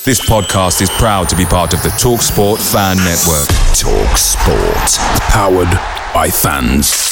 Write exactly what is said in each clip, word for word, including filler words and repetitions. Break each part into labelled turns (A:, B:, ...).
A: This podcast is proud to be part of the TalkSport Fan Network. TalkSport. Powered by fans.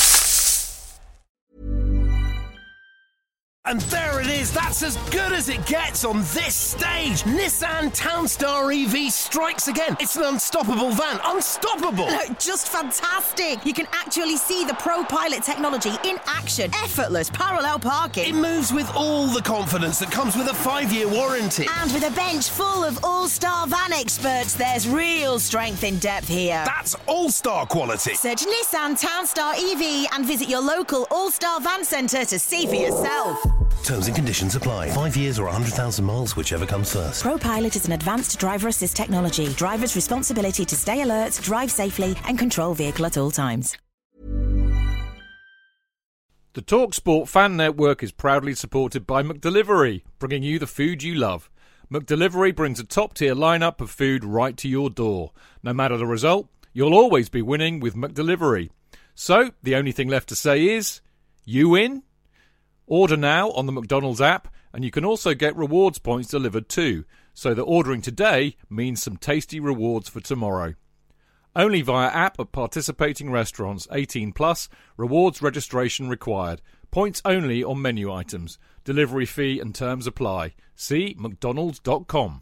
B: And there it is, that's as good as it gets on this stage. Nissan Townstar E V strikes again. It's an unstoppable van, unstoppable.
C: Look, just fantastic. You can actually see the ProPilot technology in action. Effortless parallel parking.
B: It moves with all the confidence that comes with a five-year warranty.
C: And with a bench full of all-star van experts, there's real strength in depth here.
B: That's all-star quality.
C: Search Nissan Townstar E V and visit your local all-star van centre to see for yourself.
B: Terms and conditions apply. Five years or one hundred thousand miles, whichever comes first.
C: ProPilot is an advanced driver assist technology. Driver's responsibility to stay alert, drive safely and control vehicle at all times.
D: The TalkSport Fan Network is proudly supported by McDelivery, bringing you the food you love. McDelivery brings a top-tier lineup of food right to your door. No matter the result, you'll always be winning with McDelivery. So, the only thing left to say is, you win? Order now on the McDonald's app, and you can also get rewards points delivered too, so that ordering today means some tasty rewards for tomorrow. Only via app at participating restaurants. eighteen plus, rewards registration required. Points only on menu items. Delivery fee and terms apply. See mcdonalds dot com.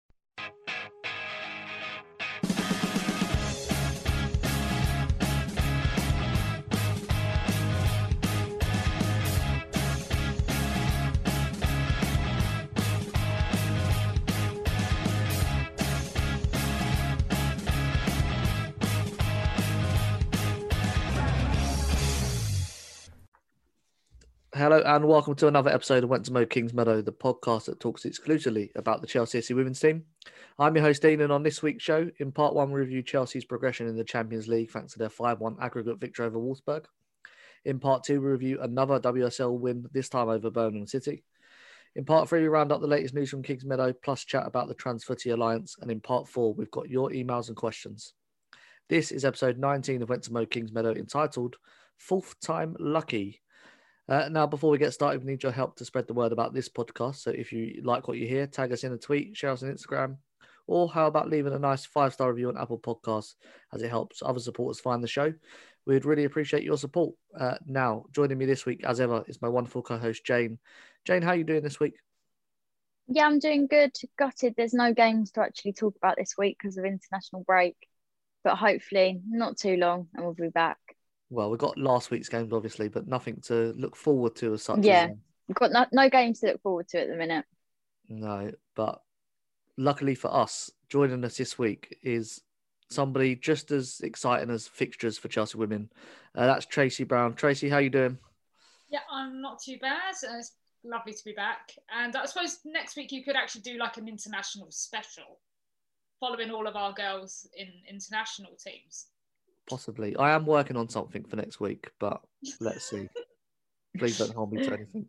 E: Hello and welcome to another episode of Went to Mow Kings Meadow, the podcast that talks exclusively about the Chelsea F C women's team. I'm your host Dean, and on this week's show, in part one, we review Chelsea's progression in the Champions League thanks to their five one aggregate victory over Wolfsburg. In part two, we review another W S L win, this time over Birmingham City. In part three, we round up the latest news from Kings Meadow, plus chat about the Transfooty Alliance. And in part four, we've got your emails and questions. This is episode nineteen of Went to Mow Kings Meadow, entitled Fourth Time Lucky. Uh, now, before we get started, we need your help to spread the word about this podcast. So if you like what you hear, tag us in a tweet, share us on Instagram, or how about leaving a nice five-star review on Apple Podcasts, as it helps other supporters find the show. We'd really appreciate your support. Uh, now, joining me this week, as ever, is my wonderful co-host, Jane. Jane, how are you doing this week?
F: Yeah, I'm doing good. Gutted there's no games to actually talk about this week because of international break, but hopefully not too long and we'll be back.
E: Well, we've got last week's games, obviously, but nothing to look forward to as such.
F: Yeah, we've got no, no games to look forward to at the minute.
E: No, but luckily for us, joining us this week is somebody just as exciting as fixtures for Chelsea women. Uh, that's Tracy Brown. Tracy, how you doing?
G: Yeah, I'm not too bad. Uh, it's lovely to be back. And I suppose next week you could actually do like an international special, following all of our girls in international teams.
E: Possibly. I am working on something for next week, but let's see. Please don't hold me to anything.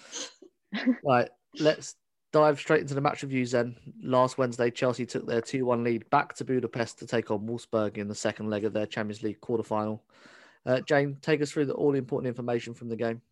E: Right, let's dive straight into the match reviews then. Last Wednesday, Chelsea took their two one lead back to Budapest to take on Wolfsburg in the second leg of their Champions League quarterfinal. Uh, Jane, take us through the all-important information from the game.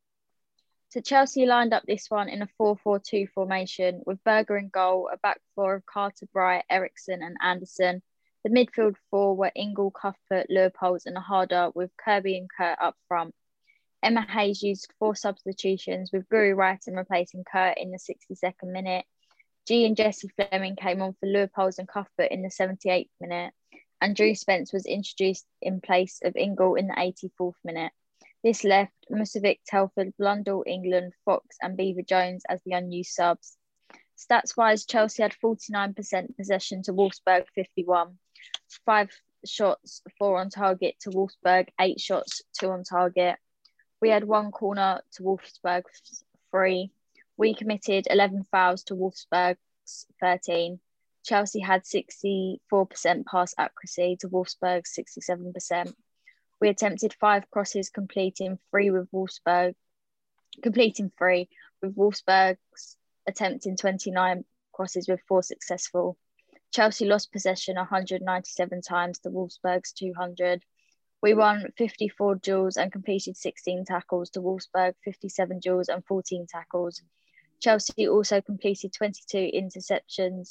F: So Chelsea lined up this one in a four four two formation with Berger in goal, a back four of Carter, Bright, Eriksson and Anderson. The midfield four were Ingle, Cuthbert, Leupolz and Harder, with Kirby and Kurt up front. Emma Hayes used four substitutions, with Guri Wrighton replacing Kurt in the sixty-second minute. G and Jessie Fleming came on for Leupolz and Cuthbert in the seventy-eighth minute. And Drew Spence was introduced in place of Ingle in the eighty-fourth minute. This left Musovic, Telford, Blundell, England, Fox and Beaver Jones as the unused subs. Stats-wise, Chelsea had forty-nine percent possession to Wolfsburg fifty-one. Five shots, four on target to Wolfsburg, eight shots, two on target. We had one corner to Wolfsburg's three. We committed eleven fouls to Wolfsburg's thirteen. Chelsea had sixty-four percent pass accuracy to Wolfsburg's sixty-seven percent. We attempted five crosses, completing three with Wolfsburg, completing three with Wolfsburg's attempting twenty-nine crosses with four successful. Chelsea lost possession one hundred ninety-seven times to Wolfsburg's two hundred. We won fifty-four duels and completed sixteen tackles to Wolfsburg, fifty-seven duels and fourteen tackles. Chelsea also completed twenty-two interceptions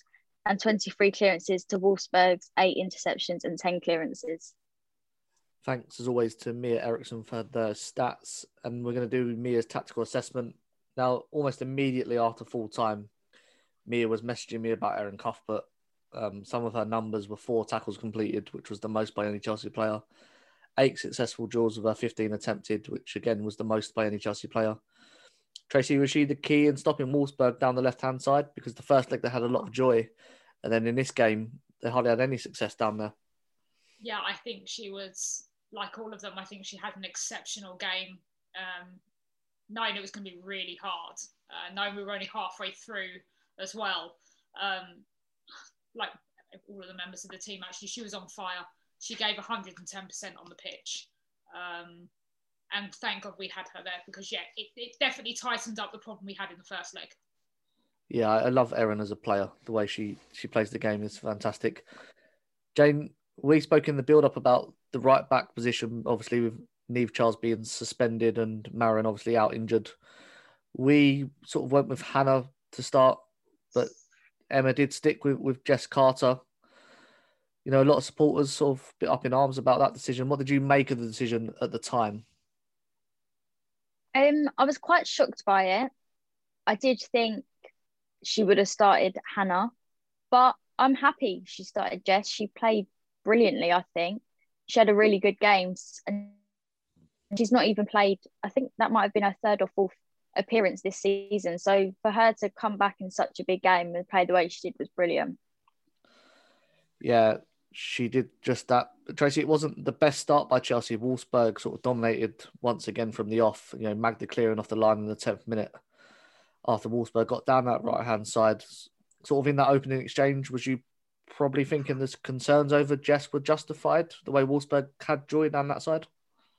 F: and twenty-three clearances to Wolfsburg's eight interceptions and ten clearances.
E: Thanks, as always, to Mia Eriksson for the stats. And we're going to do Mia's tactical assessment. Now, almost immediately after full time, Mia was messaging me about Erin Cuthbert. Um, some of her numbers were four tackles completed, which was the most by any Chelsea player. Eight successful draws of her fifteen attempted, which again was the most by any Chelsea player. Tracy, was she the key in stopping Wolfsburg down the left-hand side? Because the first leg they had a lot of joy. And then in this game, they hardly had any success down there.
G: Yeah, I think she was, like all of them, I think she had an exceptional game. Um, knowing it was going to be really hard. Uh, knowing we were only halfway through as well. Um, like all of the members of the team, actually, she was on fire. She gave one hundred ten percent on the pitch. Um, and thank God we had her there because, yeah, it, it definitely tightened up the problem we had in the first leg.
E: Yeah, I love Erin as a player. The way she, she plays the game is fantastic. Jane, we spoke in the build-up about the right-back position, obviously with Niamh Charles being suspended and Marin obviously out injured. We sort of went with Hannah to start, but Emma did stick with, with Jess Carter. You know, a lot of supporters sort of bit up in arms about that decision. What did you make of the decision at the time?
F: Um, I was quite shocked by it. I did think she would have started Hannah, but I'm happy she started Jess. She played brilliantly, I think. She had a really good game, and she's not even played, I think that might have been her third or fourth appearance this season. So for her to come back in such a big game and play the way she did was brilliant.
E: Yeah, she did just that. Tracy, it wasn't the best start by Chelsea. Wolfsburg sort of dominated once again from the off. You know, Magda clearing off the line in the tenth minute after Wolfsburg got down that right-hand side. Sort of in that opening exchange, was you probably thinking there's concerns over Jess were justified, the way Wolfsburg had joy down that side?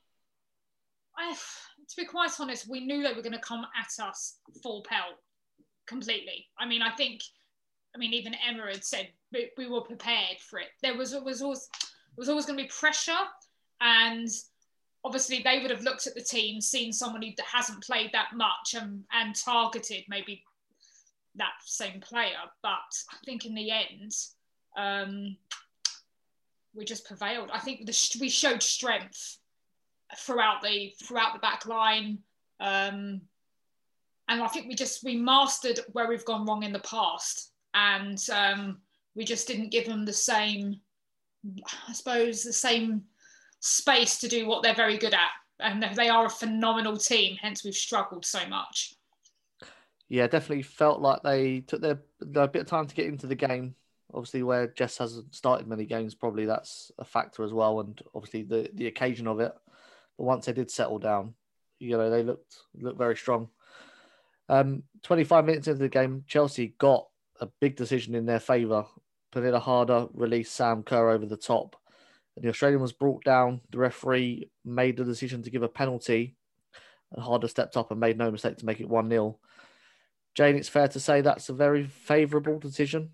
G: I, to be quite honest, we knew they were going to come at us full pelt completely. I mean, I think, I mean, even Emma had said we, we were prepared for it. There was, was always was always going to be pressure, and obviously they would have looked at the team, seen someone who hasn't played that much and, and targeted maybe that same player. But I think in the end, um, we just prevailed. I think the, we showed strength throughout the throughout the back line, um, and I think we just we mastered where we've gone wrong in the past, and um, we just didn't give them the same, I suppose, the same space to do what they're very good at, and they are a phenomenal team. Hence, we've struggled so much.
E: Yeah, definitely felt like they took their, their bit of time to get into the game. Obviously, where Jess hasn't started many games, probably that's a factor as well, and obviously the, the occasion of it. But once they did settle down, you know, they looked looked very strong. Um, twenty-five minutes into the game, Chelsea got a big decision in their favour. Pernilla Harder released Sam Kerr over the top, and the Australian was brought down. The referee made the decision to give a penalty, and Harder stepped up and made no mistake to make it one nil. Jane, it's fair to say that's a very favourable decision.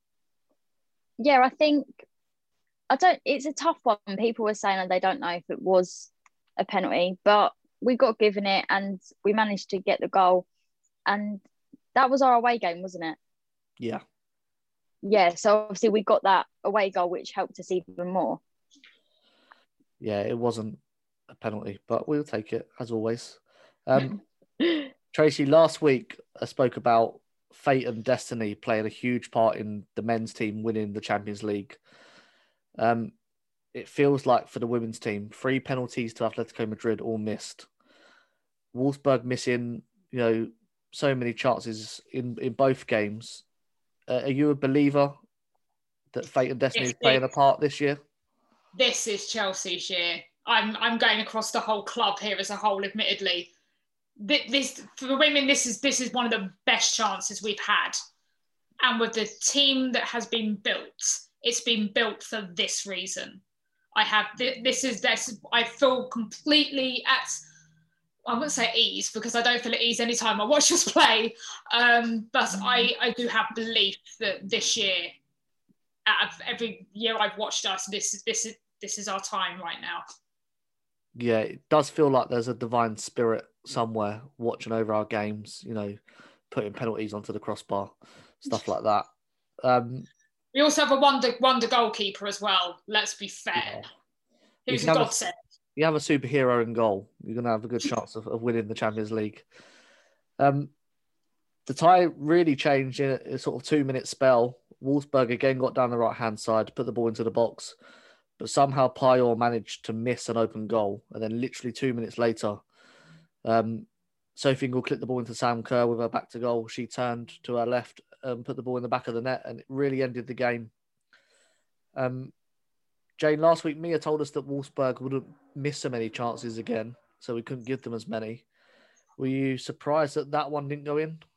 F: Yeah, I think I don't. It's a tough one. People were saying that they don't know if it was a penalty, but we got given it, and we managed to get the goal, and that was our away game, wasn't it?
E: Yeah.
F: Yeah. So obviously we got that away goal, which helped us even more.
E: Yeah, it wasn't a penalty, but we'll take it as always. Um, Tracy, last week I spoke about fate and destiny playing a huge part in the men's team winning the Champions League. Um, it feels like for the women's team, three penalties to Atletico Madrid all missed. Wolfsburg missing, you know, so many chances in, in both games. Uh, are you a believer that fate and destiny
G: Yes,
E: is playing a part this year?
G: This is Chelsea's year. I'm I'm going across the whole club here as a whole, admittedly. This for the women, this is this is one of the best chances we've had, and with the team that has been built, it's been built for this reason. I have this is this. I feel completely at, I wouldn't say ease because I don't feel at ease anytime I watch us play, um, but I I do have belief that this year, out of every year I've watched us, this is this is this is our time right now.
E: Yeah, it does feel like there's a divine spirit somewhere watching over our games, you know, putting penalties onto the crossbar, stuff like that. Um,
G: We also have a wonder wonder goalkeeper as well. Let's be fair. Yeah. Who's a godsend.
E: You have a superhero in goal, you're going to have a good chance of, of winning the Champions League. Um, the tie really changed in a, a sort of two-minute spell. Wolfsburg again got down the right-hand side, put the ball into the box, but somehow Payet managed to miss an open goal. And then literally two minutes later, um, Sophie Ingle clipped the ball into Sam Kerr with her back to goal. She turned to her left and put the ball in the back of the net, and it really ended the game. Um, Jane, last week Mia told us that Wolfsburg wouldn't miss so many chances again, so we couldn't give them as many. Were you surprised that that one didn't go in?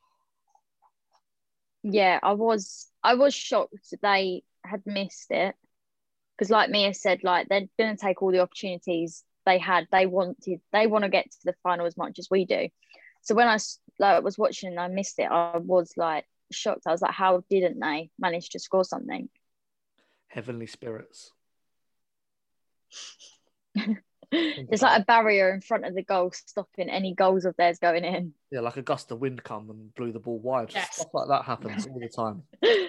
F: Yeah, I was. I was shocked that they had missed it because, like Mia said, like they're going to take all the opportunities they had. They wanted. They want to get to the final as much as we do. So when I like was watching and I missed it, I was like shocked. I was like, how didn't they manage to score something?
E: Heavenly spirits.
F: There's like a barrier in front of the goal stopping any goals of theirs going in.
E: Yeah, like a gust of wind come and blew the ball wide.
G: Yes.
E: Stuff like that happens all the time.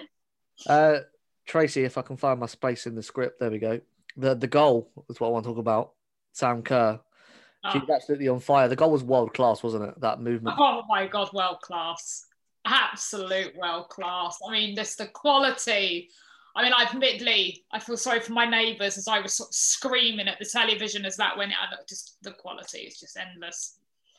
E: Uh, Tracy, if I can find my space in the script, there we go. The the goal is what I want to talk about. Sam Kerr.
G: Oh.
E: She's absolutely on fire. The goal was world class, wasn't it? That movement.
G: Oh my God, world class. Absolute world class. I mean, just the quality. I mean, admittedly, I feel sorry for my neighbours as I was sort of screaming at the television as that went out. Just the quality is just endless.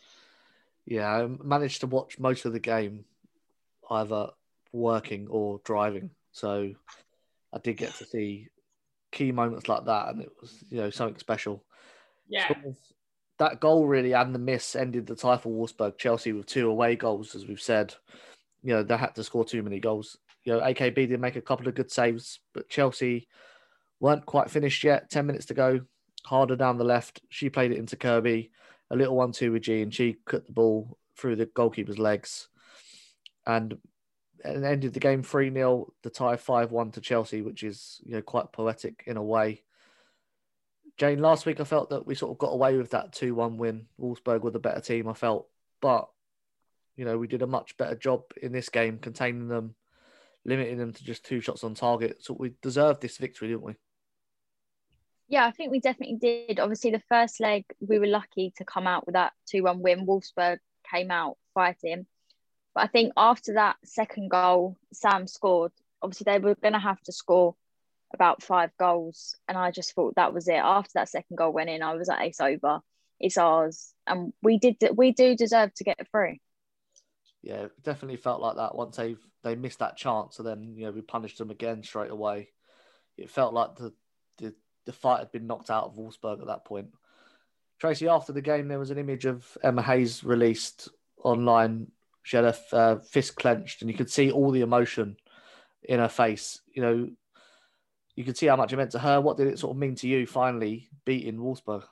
E: Yeah, I managed to watch most of the game either working or driving. So I did get to see key moments like that, and it was, you know, something special.
G: Yeah.
E: Sort of that goal really and the miss ended the tie for Wolfsburg. Chelsea with two away goals, as we've said. You know, they had to score too many goals. You know, A K B did make a couple of good saves, but Chelsea weren't quite finished yet. Ten minutes to go. Harder down the left. She played it into Kirby. A little one two with G, and she cut the ball through the goalkeeper's legs. And, and ended the game three nil, the tie five one to Chelsea, which is, you know, quite poetic in a way. Jane, last week I felt that we sort of got away with that two one win. Wolfsburg were the better team, I felt. But, you know, we did a much better job in this game, containing them, limiting them to just two shots on target. So we deserved this victory, didn't we?
F: Yeah, I think we definitely did. Obviously, the first leg, we were lucky to come out with that two one win. Wolfsburg came out fighting. But I think after that second goal, Sam scored. Obviously, they were going to have to score about five goals. And I just thought that was it. After that second goal went in, I was like, it's over. It's ours. And we did. We do deserve to get through.
E: Yeah, it definitely felt like that once they they missed that chance, and then, you know, we punished them again straight away. It felt like the the, the fight had been knocked out of Wolfsburg at that point. Tracy, after the game, there was an image of Emma Hayes released online. She had her uh, fist clenched, and you could see all the emotion in her face. You know, you could see how much it meant to her. What did it sort of mean to you, finally beating Wolfsburg?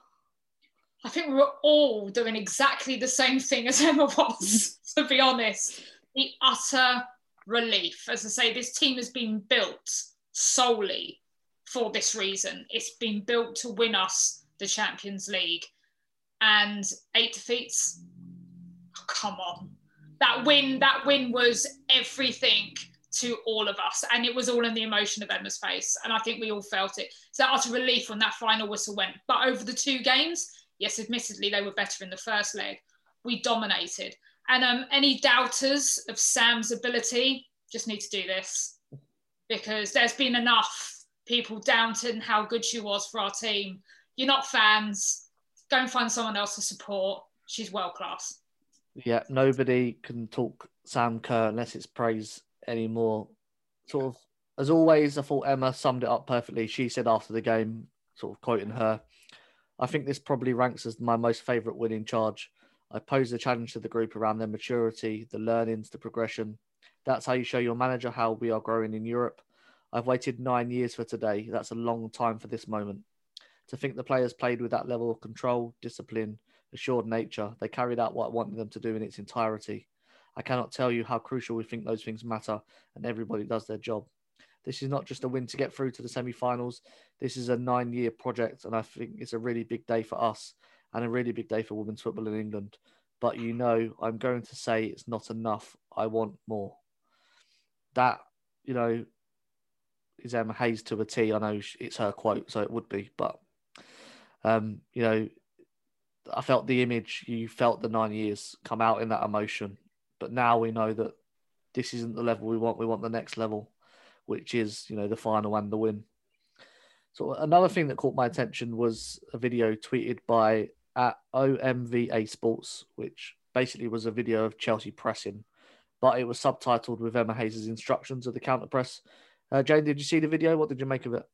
G: I think we were all doing exactly the same thing as Emma was, to be honest. The utter relief. As I say, this team has been built solely for this reason. It's been built to win us the Champions League. And eight defeats? Oh, come on. That win, that win was everything to all of us. And it was all in the emotion of Emma's face. And I think we all felt it. So that utter relief when that final whistle went. But over the two games, yes, admittedly, they were better in the first leg. We dominated. And um, any doubters of Sam's ability just need to do this, because there's been enough people doubting how good she was for our team. You're not fans. Go and find someone else to support. She's world class.
E: Yeah, nobody can talk Sam Kerr unless it's praise anymore. Sort of, as always, I thought Emma summed it up perfectly. She said after the game, sort of quoting her, I think this probably ranks as my most favourite win in charge. I posed a challenge to the group around their maturity, the learnings, the progression. That's how you show your manager how we are growing in Europe. I've waited nine years for today. That's a long time for this moment. To think the players played with that level of control, discipline, assured nature, they carried out what I wanted them to do in its entirety. I cannot tell you how crucial we think those things matter, and everybody does their job. This is not just a win to get through to the semi-finals. This is a nine-year project, and I think it's a really big day for us and a really big day for women's football in England. But, you know, I'm going to say it's not enough. I want more. That, you know, is Emma Hayes to a T. I know it's her quote, so it would be, but um, you know, I felt the image. You felt the nine years come out in that emotion, but now we know that this isn't the level we want. We want the next level, which is, you know, the final and the win. So another thing that caught my attention was a video tweeted by at O M V A Sports, which basically was a video of Chelsea pressing, but it was subtitled with Emma Hayes' instructions of the counter press. Uh, Jane, did you see the video? What did you make of it?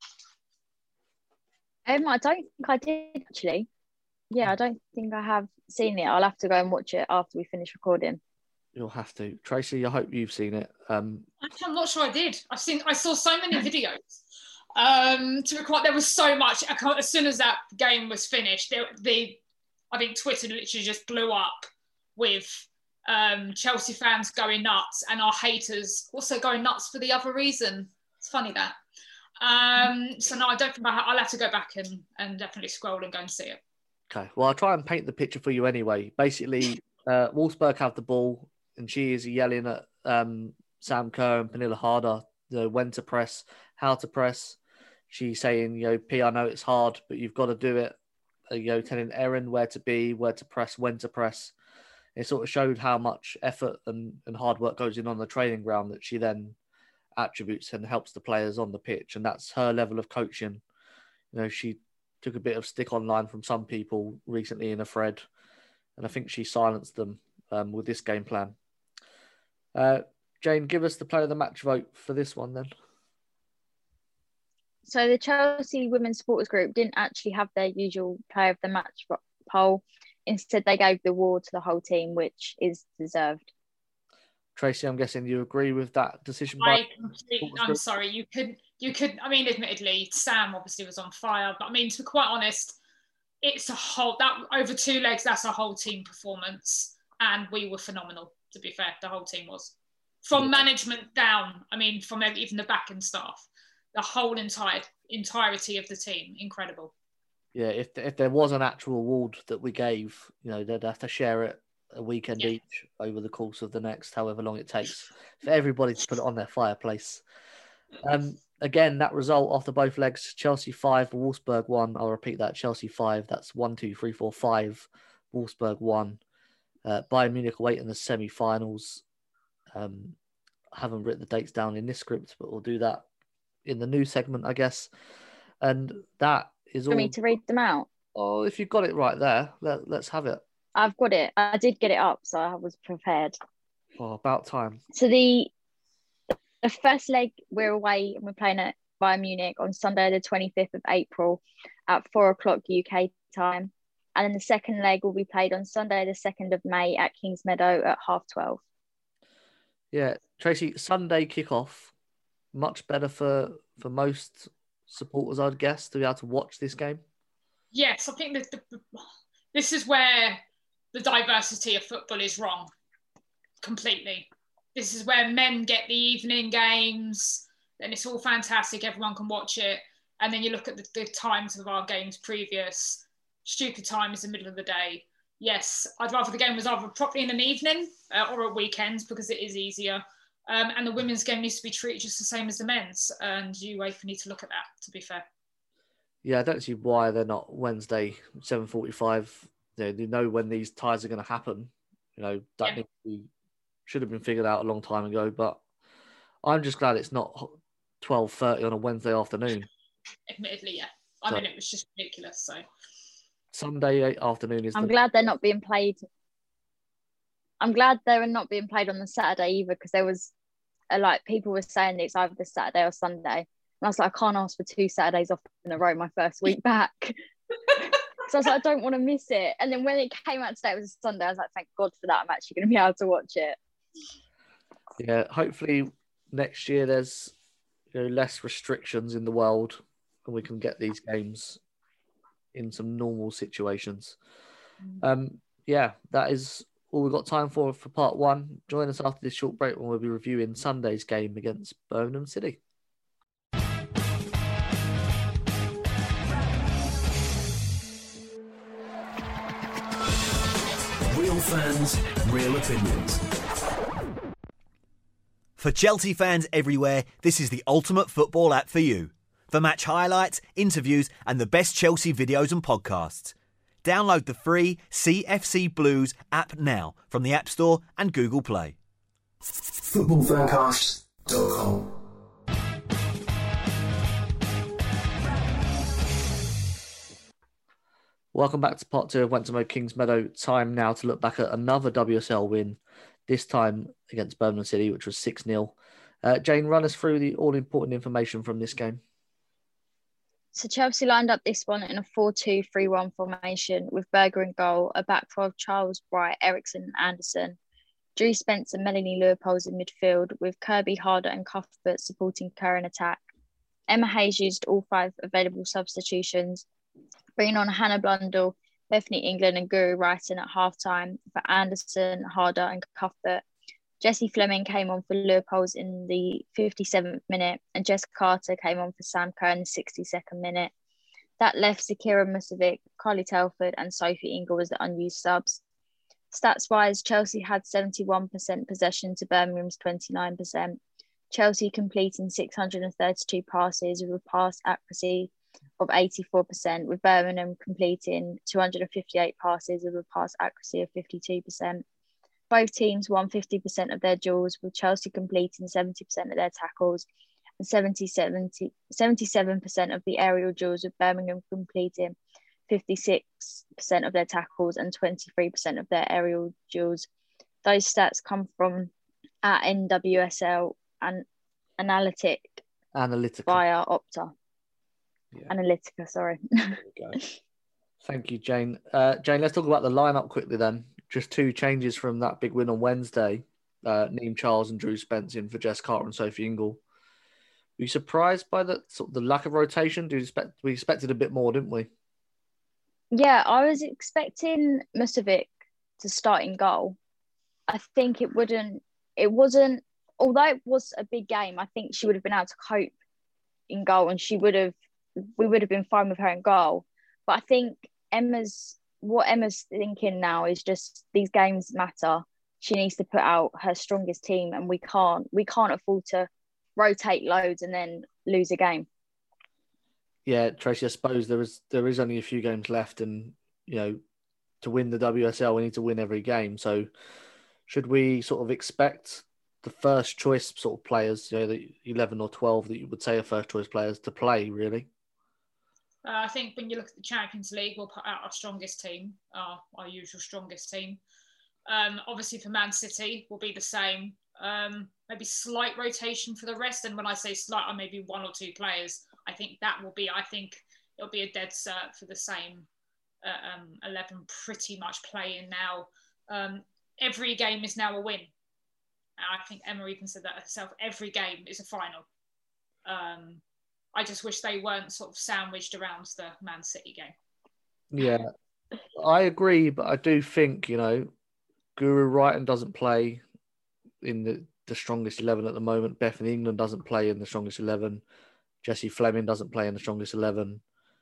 F: Um, I don't think I did, actually. Yeah, I don't think I have seen it. I'll have to go and watch it after we finish recording.
E: You'll have to. Tracy, I hope you've seen it. Um,
G: I'm not sure I did. I've seen. I saw so many videos. Um, to record, there was so much. I can't, as soon as that game was finished, the, the I think Twitter literally just blew up with um, Chelsea fans going nuts and our haters also going nuts for the other reason. It's funny that. Um, so no, I don't think I, I'll have to go back and, and definitely scroll and go and see it.
E: Okay, well, I'll try and paint the picture for you anyway. Basically, uh, Wolfsburg have the ball and she is yelling at um, Sam Kerr and Pernilla Harder, you know, when to press, how to press. She's saying, you know, P, I know it's hard, but you've got to do it. Uh, you know, telling Erin where to be, where to press, when to press. It sort of showed how much effort and, and hard work goes in on the training ground that she then attributes and helps the players on the pitch. And that's her level of coaching. You know, she took a bit of stick online from some people recently in a thread, and I think she silenced them um, with this game plan. Uh, Jane, give us the player of the match vote for this one then.
F: So the Chelsea Women's Supporters Group didn't actually have their usual player of the match poll. Instead, they gave the award to the whole team, which is deserved.
E: Tracy, I'm guessing you agree with that decision.
G: I completely, I'm sorry, you could, you could. I mean, admittedly, Sam obviously was on fire, but I mean, to be quite honest, it's a whole that over two legs. That's a whole team performance, and we were phenomenal. To be fair, the whole team was, from yeah. management down. I mean, from even the back end staff, the whole entire entirety of the team, incredible.
E: Yeah, if if there was an actual award that we gave, you know, they'd have to share it a weekend yeah. each over the course of the next however long it takes for everybody to put it on their fireplace. Um, again, that result after both legs, Chelsea five, Wolfsburg one. I'll repeat that, Chelsea five. That's one, two, three, four, five. Wolfsburg one. Uh, Bayern Munich await in the semi-finals. Um, I haven't written the dates down in this script, but we'll do that in the new segment, I guess. And that is all.
F: For me to read them out?
E: Oh, if you've got it right there, let, let's have it.
F: I've got it. I did get it up, so I was prepared.
E: Oh, about time.
F: So the the first leg, we're away and we're playing at Bayern Munich on Sunday, the twenty-fifth of April at four o'clock U K time. And then the second leg will be played on Sunday, the second of May at Kingsmeadow at half twelve.
E: Yeah, Tracy, Sunday kickoff, much better for, for most supporters, I'd guess, to be able to watch this game.
G: Yes, I think that the, this is where the diversity of football is wrong completely. This is where men get the evening games, then it's all fantastic, everyone can watch it. And then you look at the, the times of our games previous, stupid time is the middle of the day. Yes, I'd rather the game was either properly in an evening uh, or at weekends because it is easier. Um, and the women's game needs to be treated just the same as the men's. And UEFA need to look at that, to be fair.
E: Yeah, I don't see why they're not Wednesday, seven forty-five. You know, they know when these ties are going to happen. You know, that yeah. needs to be, should have been figured out a long time ago. But I'm just glad it's not twelve thirty on a Wednesday afternoon.
G: Admittedly, yeah. I so, mean, it was just ridiculous. So
E: Sunday afternoon is.
F: I'm
E: the...
F: glad they're not being played. I'm glad they're not being played on the Saturday either, because there was a, like people were saying it's either the Saturday or Sunday, and I was like, I can't ask for two Saturdays off in a row my first week back. So I was like, I don't want to miss it. And then when it came out today, it was a Sunday. I was like, thank God for that. I'm actually going to be able to watch it.
E: Yeah, hopefully next year there's, you know, less restrictions in the world and we can get these games in some normal situations. Um, yeah, that is all we've got time for for part one. Join us after this short break when we'll be reviewing Sunday's game against Birmingham City.
B: Real fans, real opinions.
H: For Chelsea fans everywhere, this is the ultimate football app for you. For match highlights, interviews and the best Chelsea videos and podcasts. Download the free C F C Blues app now from the App Store and Google Play.
A: football fancast dot com.
E: Welcome back to part two of Went to Mo Kings Meadow. Time now to look back at another W S L win, this time against Birmingham City, which was six nil. Uh, Jane, run us through the all-important information from this game.
F: So Chelsea lined up this one in a four two three one formation with Berger in goal, a back four of Charles, Bright, Ericsson and Anderson, Drew Spence and Melanie Leopolds in midfield with Kirby, Harder and Cuthbert supporting Kerr in attack. Emma Hayes used all five available substitutions, bringing on Hannah Blundell, Bethany England and Guru Wrighton at half-time for Anderson, Harder and Cuthbert. Jessie Fleming came on for Leopolds in the fifty-seventh minute and Jess Carter came on for Sam Kerr in the sixty-second minute. That left Zakira Musovic, Carly Telford and Sophie Ingle as the unused subs. Stats-wise, Chelsea had seventy-one percent possession to Birmingham's twenty-nine percent. Chelsea completing six hundred thirty-two passes with a pass accuracy of eighty-four percent, with Birmingham completing two hundred fifty-eight passes with a pass accuracy of fifty-two percent. Both teams won fifty percent of their duels, with Chelsea completing seventy percent of their tackles and seventy-seven percent of the aerial duels, with Birmingham completing fifty-six percent of their tackles and twenty-three percent of their aerial duels. Those stats come from at N W S L and Analytic
E: Analytica.
F: via Opta.
E: Yeah.
F: Analytica, sorry.
E: There we go. Thank you, Jane. Uh, Jane, let's talk about the lineup quickly then. Just two changes from that big win on Wednesday. Uh, Neem Charles and Drew Spence in for Jess Carter and Sophie Ingle. Were you surprised by the sort of the lack of rotation? Do you expect we expected a bit more, didn't we?
F: Yeah, I was expecting Musovic to start in goal. I think it wouldn't. It wasn't. Although it was a big game, I think she would have been able to cope in goal, and she would have. We would have been fine with her in goal. But I think Emma's. What Emma's thinking now is just these games matter. She needs to put out her strongest team, and we can't we can't afford to rotate loads and then lose a game.
E: Yeah, Tracy, I suppose there is there is only a few games left, and you know, to win the W S L, we need to win every game. So, should we sort of expect the first choice sort of players, you know, the eleven or twelve that you would say are first choice players to play? Really?
G: Uh, I think when you look at the Champions League, we'll put out our strongest team, our, our usual strongest team. Um, obviously for Man City will be the same. Um, maybe slight rotation for the rest. And when I say slight, or maybe one or two players, I think that will be, I think it'll be a dead cert for the same uh, um, eleven pretty much playing now. Um, every game is now a win. And I think Emma even said that herself. Every game is a final. Um, I just wish they weren't sort of sandwiched around the Man City game.
E: Yeah, I agree, but I do think, you know, Guru Wrighton doesn't play in the, the strongest eleven at the moment. Bethany England doesn't play in the strongest eleven. Jessie Fleming doesn't play in the strongest eleven.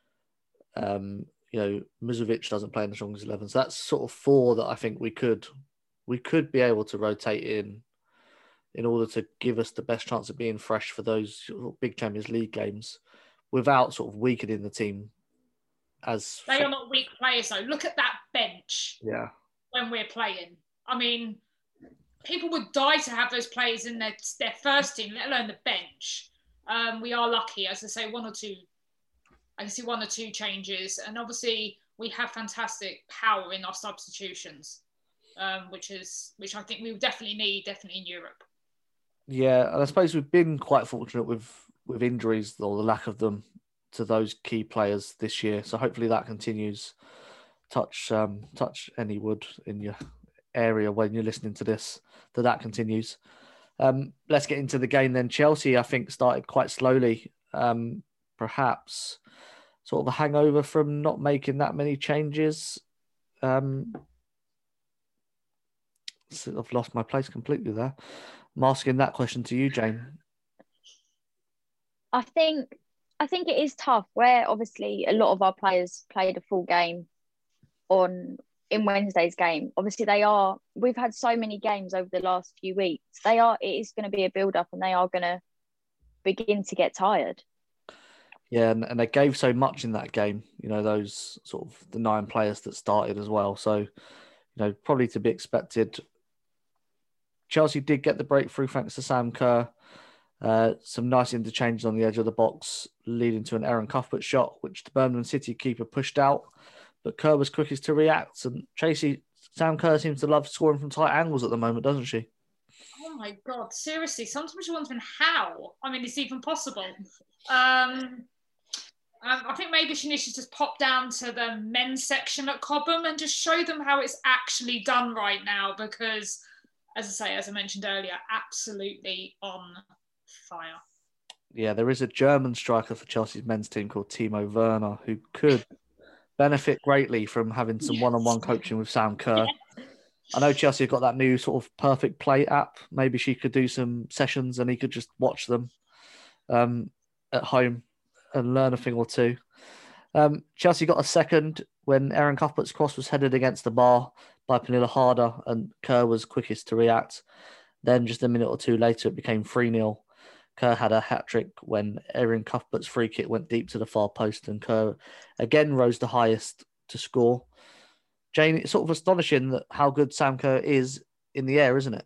E: Um, you know, Musovic doesn't play in the strongest eleven. So that's sort of four that I think we could we could be able to rotate in in order to give us the best chance of being fresh for those big Champions League games without sort of weakening the team. As
G: They are not weak players, though. Look at that bench
E: yeah.
G: when we're playing. I mean, people would die to have those players in their, their first team, let alone the bench. Um, we are lucky, as I say, one or two, I can see one or two changes. And obviously, we have fantastic power in our substitutions, um, which is which I think we definitely need, definitely in Europe.
E: Yeah, and I suppose we've been quite fortunate with, with injuries or the lack of them to those key players this year. So hopefully that continues. Touch um, touch any wood in your area when you're listening to this, that that continues. Um, let's get into the game then. Chelsea, I think, started quite slowly. Um, perhaps sort of a hangover from not making that many changes. Um, so I've lost my place completely there. I'm asking that question to you, Jane.
F: I think I think it is tough where obviously a lot of our players played a full game on in Wednesday's game. Obviously, they are. We've had so many games over the last few weeks. They are. It is going to be a build up, and they are going to begin to get tired.
E: Yeah, and, and they gave so much in that game. You know, those sort of the nine players that started as well. So, you know, probably to be expected. Chelsea did get the breakthrough thanks to Sam Kerr. Uh, some nice interchanges on the edge of the box, leading to an Aaron Cuthbert shot, which the Birmingham City keeper pushed out. But Kerr was quickest to react. And Tracy, Sam Kerr seems to love scoring from tight angles at the moment, doesn't she?
G: Oh my God, seriously. Sometimes you wonder how. I mean, it's even possible. Um, um, I think maybe she needs to just pop down to the men's section at Cobham and just show them how it's actually done right now. Because, as I say, as I mentioned earlier, absolutely on fire.
E: Yeah, there is a German striker for Chelsea's men's team called Timo Werner who could benefit greatly from having some yes. one-on-one coaching with Sam Kerr. Yes. I know Chelsea have got that new sort of perfect play app. Maybe she could do some sessions and he could just watch them um, at home and learn a thing or two. Um, Chelsea got a second when Aaron Cuthbert's cross was headed against the bar by Pernilla Harder and Kerr was quickest to react. Then just a minute or two later, it became three nil. Kerr had a hat-trick when Aaron Cuthbert's free kick went deep to the far post and Kerr again rose the highest to score. Jane, it's sort of astonishing that how good Sam Kerr is in the air, isn't it?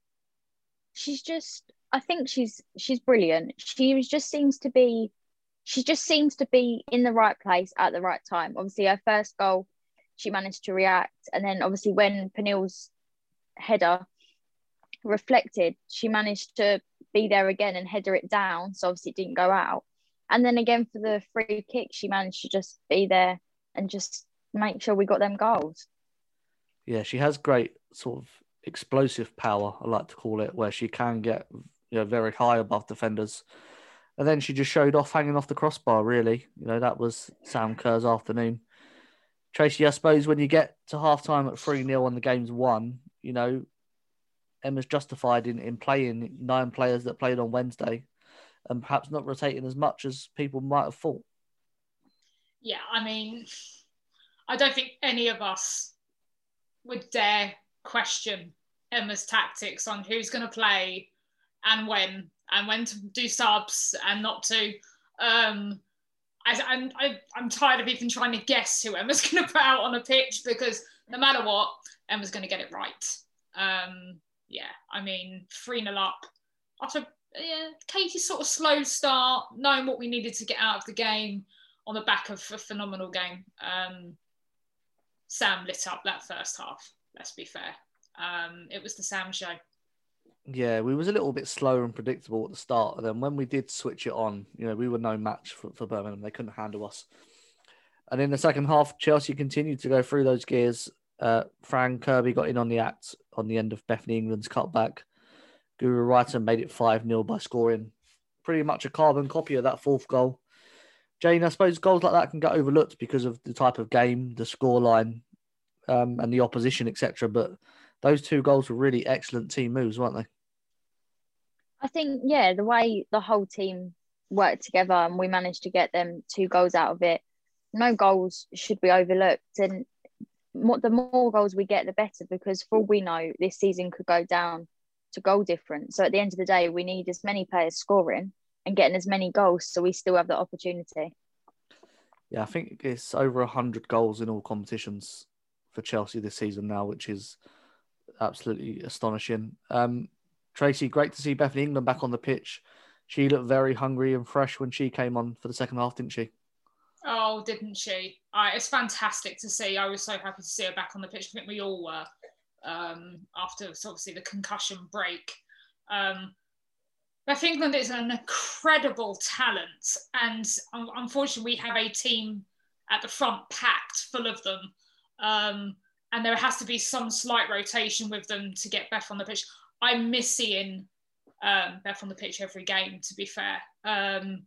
F: She's just, I think she's she's brilliant. She just seems to be, she just seems to be in the right place at the right time. Obviously, her first goal, she managed to react. And then obviously when Pernille's header reflected, she managed to be there again and header it down. So obviously it didn't go out. And then again for the free kick, she managed to just be there and just make sure we got them goals.
E: Yeah, she has great sort of explosive power, I like to call it, where she can get, you know, very high above defenders. And then she just showed off hanging off the crossbar, really. You know, that was Sam Kerr's afternoon. Tracy, I suppose when you get to half-time at three nil and the game's won, you know, Emma's justified in, in playing nine players that played on Wednesday and perhaps not rotating as much as people might have thought.
G: Yeah, I mean, I don't think any of us would dare question Emma's tactics on who's going to play and when, and when to do subs and not to. Um, I, I'm, I, I'm tired of even trying to guess who Emma's going to put out on a pitch because no matter what, Emma's going to get it right. Um, yeah, I mean, three nil up after yeah, Katie's sort of slow start, knowing what we needed to get out of the game on the back of a phenomenal game. Um, Sam lit up that first half, let's be fair. Um, it was the Sam show.
E: Yeah, we was a little bit slower and predictable at the start. And then when we did switch it on, you know, we were no match for, for Birmingham. They couldn't handle us. And in the second half, Chelsea continued to go through those gears. Uh, Fran Kirby got in on the act on the end of Bethany England's cutback. Guru Reiter made it five nil by scoring pretty much a carbon copy of that fourth goal. Jane, I suppose goals like that can get overlooked because of the type of game, the scoreline, um, and the opposition, et cetera. But those two goals were really excellent team moves, weren't they?
F: I think, yeah, the way the whole team worked together and we managed to get them two goals out of it, no goals should be overlooked. And more, the more goals we get, the better, because for all we know, this season could go down to goal difference. So at the end of the day, we need as many players scoring and getting as many goals so we still have the opportunity.
E: Yeah, I think it's over one hundred goals in all competitions for Chelsea this season now, which is absolutely astonishing. Um, Tracy, great to see Bethany England back on the pitch. She looked very hungry and fresh when she came on for the second half, didn't she?
G: Oh, didn't she? Uh, it's fantastic to see. I was so happy to see her back on the pitch. I think we all were um, after obviously the concussion break. Um, Beth England is an incredible talent, and um, unfortunately we have a team at the front packed full of them, um, and there has to be some slight rotation with them to get Beth on the pitch. I miss seeing um, Beth on the pitch every game, to be fair. Um,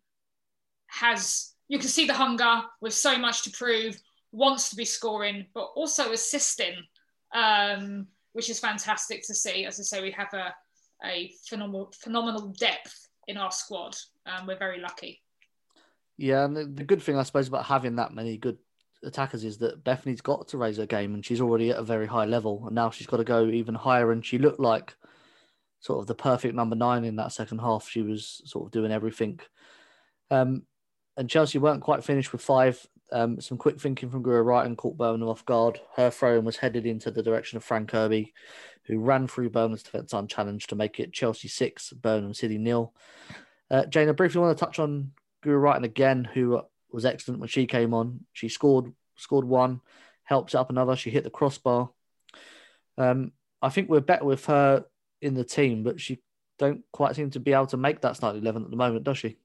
G: has you can see the hunger with so much to prove, wants to be scoring, but also assisting, um, which is fantastic to see. As I say, we have a, a phenomenal, phenomenal depth in our squad. Um, we're very lucky.
E: Yeah, and the, the good thing, I suppose, about having that many good attackers is that Bethany's got to raise her game, and she's already at a very high level, and now she's got to go even higher. And she looked like sort of the perfect number nine in that second half. She was sort of doing everything. Um, and Chelsea weren't quite finished with five. Um, some quick thinking from Guro Wright and caught Birmingham off guard. Her throw-in was headed into the direction of Fran Kirby, who ran through Birmingham's defence unchallenged to make it Chelsea six, Birmingham City nil. Uh, Jane, I briefly want to touch on Guro Wright again, who was excellent when she came on. She scored scored one, helped up another. She hit the crossbar. Um, I think we're better with her in the team, but she don't quite seem to be able to make that starting eleven at the moment, does she?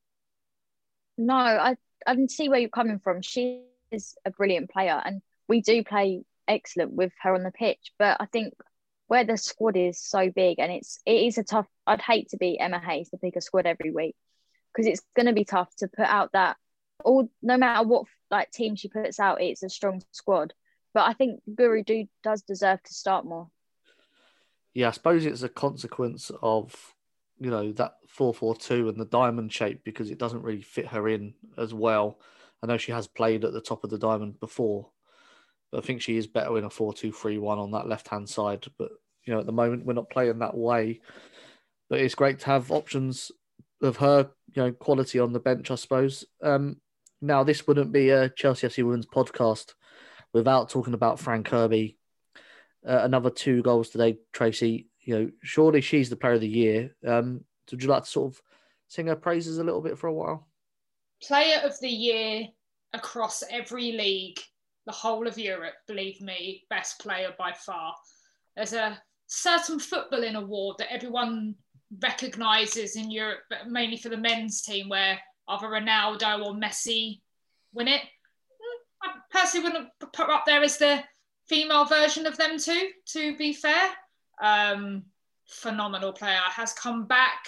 F: No, I, I can see where you're coming from. She is a brilliant player, and we do play excellent with her on the pitch. But I think where the squad is so big, and it's it is a tough. I'd hate to be Emma Hayes to pick a squad every week, because it's going to be tough to put out that. All no matter what like team she puts out, it's a strong squad. But I think Guro do does deserve to start more.
E: Yeah, I suppose it's a consequence of, you know, that four four two and the diamond shape, because it doesn't really fit her in as well. I know she has played at the top of the diamond before, but I think she is better in a four two three one on that left-hand side. But, you know, at the moment, we're not playing that way. But it's great to have options of her, you know, quality on the bench, I suppose. Um, now, this wouldn't be a Chelsea F C Women's podcast without talking about Fran Kirby. Uh, another two goals today, Tracy. You know, surely she's the player of the year. Um, would you like to sort of sing her praises a little bit for a while?
G: Player of the year across every league, the whole of Europe, believe me, best player by far. There's a certain footballing award that everyone recognises in Europe, but mainly for the men's team, where either Ronaldo or Messi win it. I personally wouldn't put her up there as the female version of them two, to be fair. Um, phenomenal player, has come back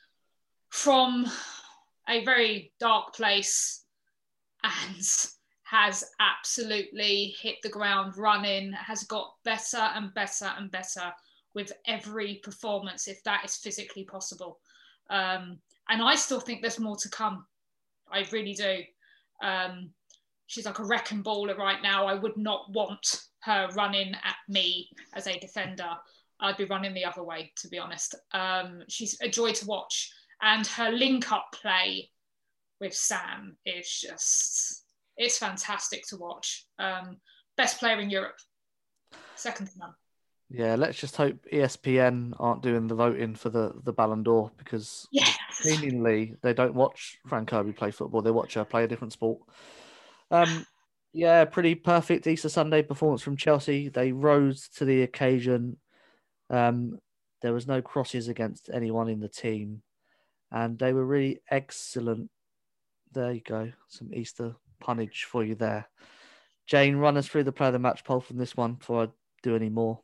G: from a very dark place and has absolutely hit the ground running, has got better and better and better with every performance, if that is physically possible. Um, and I still think there's more to come. I really do. Um, she's like a wrecking baller right now. I would not want her running at me as a defender. I'd be running the other way, to be honest. Um, she's a joy to watch. And her link-up play with Sam is just, it's fantastic to watch. Um, best player in Europe. Second to none.
E: Yeah, let's just hope E S P N aren't doing the voting for the, the Ballon d'Or, because
G: yes.
E: seemingly they don't watch Fran Kirby play football. They watch her play a different sport. Um, yeah, pretty perfect Easter Sunday performance from Chelsea. They rose to the occasion. Um, there was no crosses against anyone in the team, and they were really excellent. There you go. Some Easter punnage for you there. Jane, run us through the player of the match poll from this one before I do any more.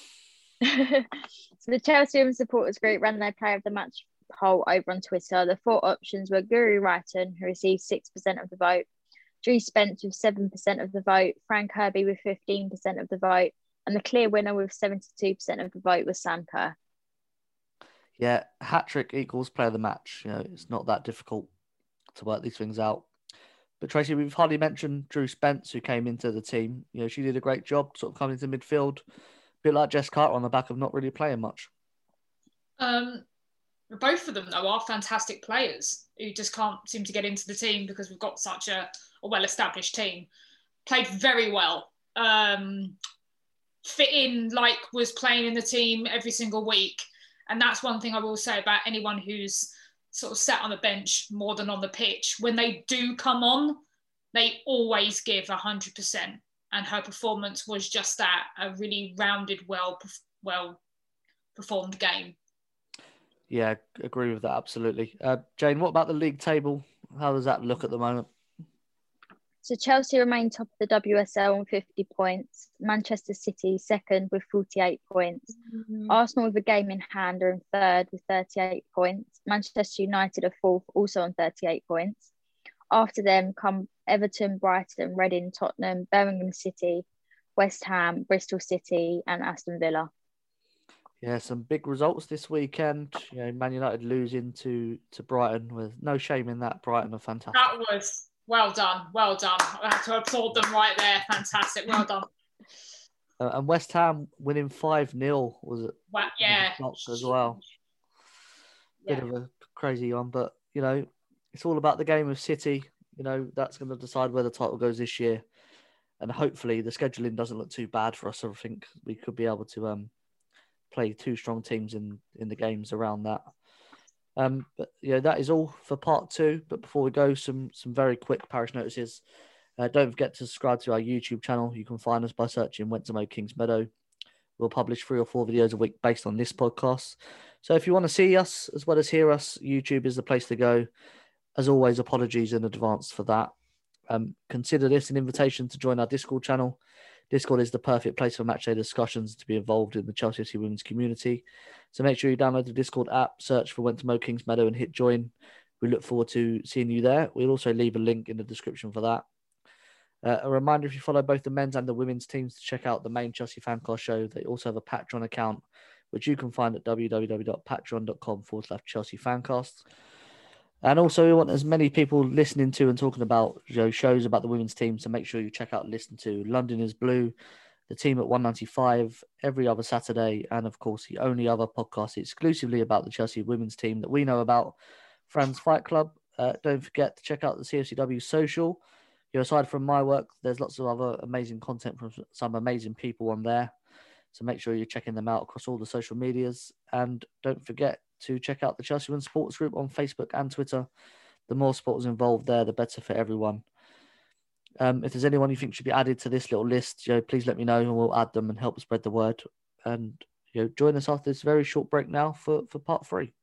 F: So the Chelsea Women's Supporters Group ran their player of the match poll over on Twitter. The four options were Guro Wrighton, who received six percent of the vote, Drew Spence with seven percent of the vote, Fran Kirby with fifteen percent of the vote, and the clear winner with seventy-two percent of the vote was Sam Kerr.
E: Yeah, hat-trick equals player of the match. You know, it's not that difficult to work these things out. But Tracy, we've hardly mentioned Drew Spence, who came into the team. You know, she did a great job sort of coming into midfield. A bit like Jess Carter on the back of not really playing much.
G: Um, both of them, though, are fantastic players who just can't seem to get into the team because we've got such a, a well-established team. Played very well. Um, fit in like was playing in the team every single week. And that's one thing I will say about anyone who's sort of sat on the bench more than on the pitch. When they do come on, they always give one hundred percent. And her performance was just that, a really rounded, well, well performed game.
E: Yeah, agree with that, absolutely. Uh, Jane, what about the league table? How does that look at the moment?
F: So Chelsea remain top of the W S L on fifty points. Manchester City second with forty-eight points. Mm-hmm. Arsenal with a game in hand are in third with thirty-eight points. Manchester United are fourth, also on thirty-eight points. After them come Everton, Brighton, Reading, Tottenham, Birmingham City, West Ham, Bristol City and Aston Villa.
E: Yeah, some big results this weekend. You know, Man United losing to, to Brighton with no shame in that. Brighton are fantastic.
G: That was Well done, well done. I have to applaud them right there. Fantastic, well done.
E: Uh, and West Ham winning five nil was it?
G: Well, yeah.
E: As well. Bit yeah. of a crazy one, but, you know, it's all about the game of City. You know, that's going to decide where the title goes this year. And hopefully the scheduling doesn't look too bad for us. I think we could be able to um, play two strong teams in, in the games around that. Um, but, you know, that is all for part two. But before we go, some some very quick parish notices. Uh, don't forget to subscribe to our YouTube channel. You can find us by searching Went to Mow Kings Meadow. We'll publish three or four videos a week based on this podcast. So if you want to see us as well as hear us, YouTube is the place to go. As always, apologies in advance for that. Um, consider this an invitation to join our Discord channel. Discord is the perfect place for matchday discussions to be involved in the Chelsea F C women's community. So make sure you download the Discord app, search for Went to Mow Kings Meadow and hit join. We look forward to seeing you there. We'll also leave a link in the description for that. Uh, a reminder, if you follow both the men's and the women's teams, to check out the main Chelsea Fancast show. They also have a Patreon account, which you can find at www.patreon.com forward slash Chelsea Fancast. And also, we want as many people listening to and talking about, you know, shows about the women's team, so make sure you check out and listen to London is Blue, the team at one ninety-five, every other Saturday, and of course, the only other podcast exclusively about the Chelsea women's team that we know about, Fran's Fight Club. Uh, don't forget to check out the C F C W social. You know, aside from my work, there's lots of other amazing content from some amazing people on there. So make sure you're checking them out across all the social medias. And don't forget to check out the Chelsea Women's Sports Group on Facebook and Twitter. The more supporters involved there, the better for everyone. Um, if there's anyone you think should be added to this little list, you know, please let me know and we'll add them and help spread the word. And you know, join us after this very short break now for, for part three.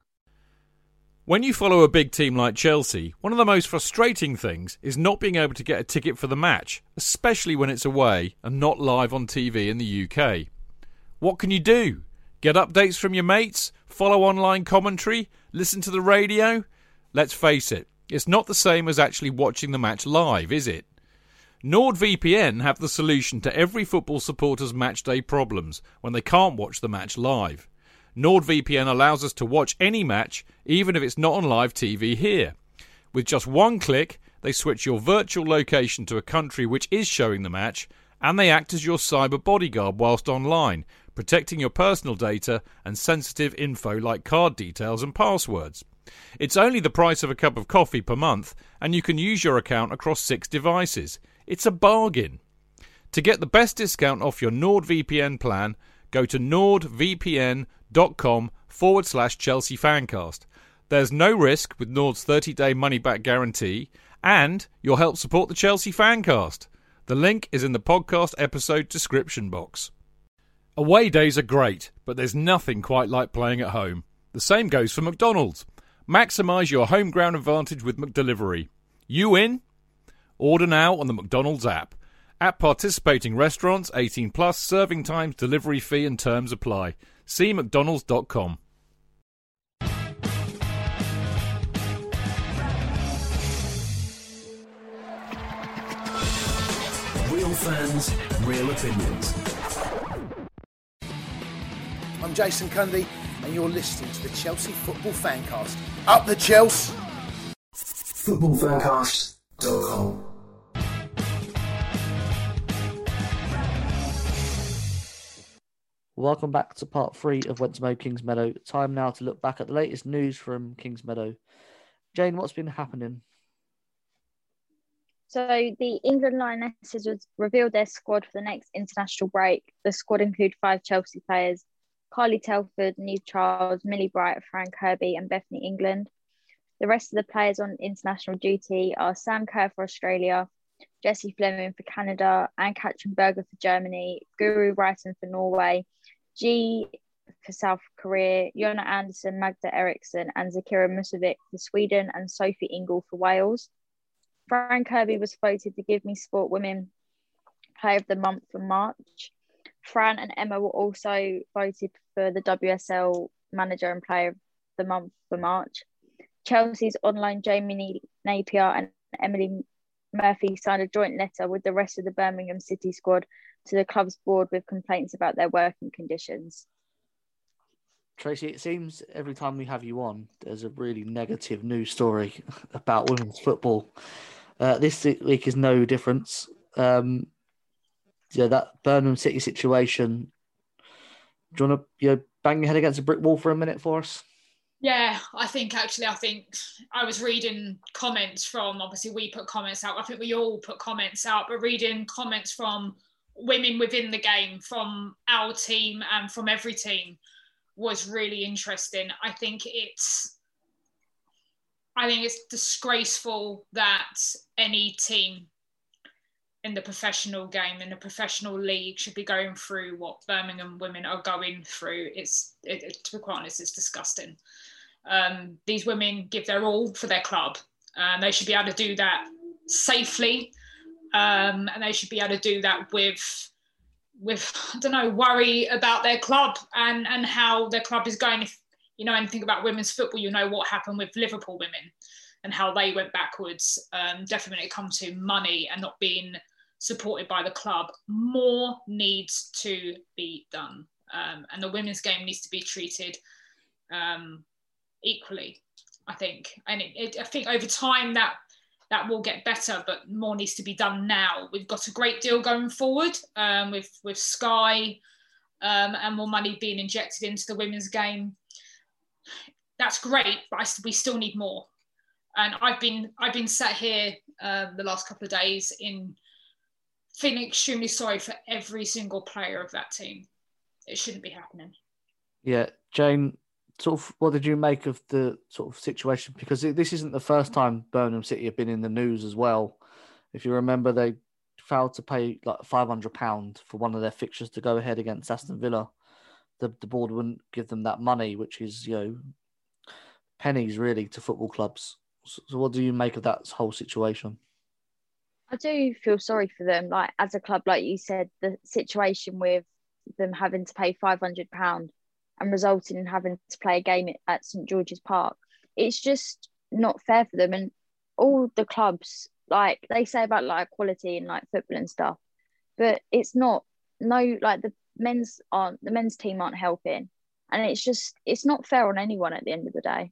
D: When you follow a big team like Chelsea, one of the most frustrating things is not being able to get a ticket for the match, especially when it's away and not live on T V in the U K. What can you do? Get updates from your mates? Follow online commentary? Listen to the radio? Let's face it, it's not the same as actually watching the match live, is it? NordVPN have the solution to every football supporter's matchday problems when they can't watch the match live. NordVPN allows us to watch any match, even if it's not on live T V here. With just one click, they switch your virtual location to a country which is showing the match, and they act as your cyber bodyguard whilst online, protecting your personal data and sensitive info like card details and passwords. It's only the price of a cup of coffee per month, and you can use your account across six devices. It's a bargain. To get the best discount off your NordVPN plan, go to nordvpn.com forward slash Chelsea Fancast. There's no risk with Nord's thirty-day money-back guarantee, and you'll help support the Chelsea Fancast. The link is in the podcast episode description box. Away days are great, but there's nothing quite like playing at home. The same goes for McDonald's. Maximise your home ground advantage with McDelivery. You in? Order now on the McDonald's app. At participating restaurants, eighteen plus, serving times, delivery fee and terms apply. See mcdonalds dot com.
B: Real fans, real opinions.
I: I'm Jason Cundy, and you're listening to the Chelsea Football Fancast. Up the Chelsea!
B: football fancast dot com.
E: Welcome back to part three of Went to Mow Kings Meadow. Time now to look back at the latest news from Kings Meadow. Jane, what's been happening?
F: So the England Lionesses revealed their squad for the next international break. The squad include five Chelsea players: Carly Telford, Neve Charles, Millie Bright, Fran Kirby and Bethany England. The rest of the players on international duty are Sam Kerr for Australia, Jessie Fleming for Canada, Ann-Katrin Berger for Germany, Guru Wrighton for Norway, G for South Korea, Jonna Andersson, Magda Eriksson and Zakira Musovic for Sweden, and Sophie Ingle for Wales. Fran Kirby was voted the Give Me Sport Women Player of the Month for March. Fran and Emma were also voted for the W S L Manager and Player of the Month for March. Chelsea's online Jamie Napier and Emily Murphy signed a joint letter with the rest of the Birmingham City squad to the club's board with complaints about their working conditions.
E: Tracy, it seems every time we have you on, there's a really negative news story about women's football. Uh, this week is no difference. Um, yeah, that Birmingham City situation. Do you want to you know, bang your head against a brick wall for a minute for us?
G: Yeah, I think actually, I think I was reading comments from, obviously we put comments out, I think we all put comments out, but reading comments from women within the game, from our team and from every team was really interesting. I think it's, I think it's disgraceful that any team in the professional game, in the professional league, should be going through what Birmingham women are going through. It's, it, it, to be quite honest, it's disgusting. Um, these women give their all for their club, and they should be able to do that safely, um, and they should be able to do that with, with I don't know, worry about their club and and how their club is going. If you know anything about women's football, you know what happened with Liverpool women and how they went backwards. Um, definitely when it comes to money and not being supported by the club, more needs to be done, um, and the women's game needs to be treated Um, equally, I think, and it, it, I think over time that that will get better, but more needs to be done now. We've got a great deal going forward um, with with Sky um, and more money being injected into the women's game. That's great, but I, we still need more. And I've been I've been sat here uh, the last couple of days in feeling extremely sorry for every single player of that team. It shouldn't be happening.
E: Yeah, Jane. Sort of, what did you make of the sort of situation? Because this isn't the first time Birmingham City have been in the news as well. If you remember, they failed to pay like five hundred pounds for one of their fixtures to go ahead against Aston Villa. The the board wouldn't give them that money, which is, you know, pennies really to football clubs. So, so what do you make of that whole situation?
F: I do feel sorry for them. Like, as a club, like you said, the situation with them having to pay five hundred pounds and resulting in having to play a game at St George's Park. It's just not fair for them. And all the clubs, like they say about like equality and like football and stuff, but it's not, no, like the men's aren't, the men's team aren't helping. And it's just, it's not fair on anyone at the end of the day.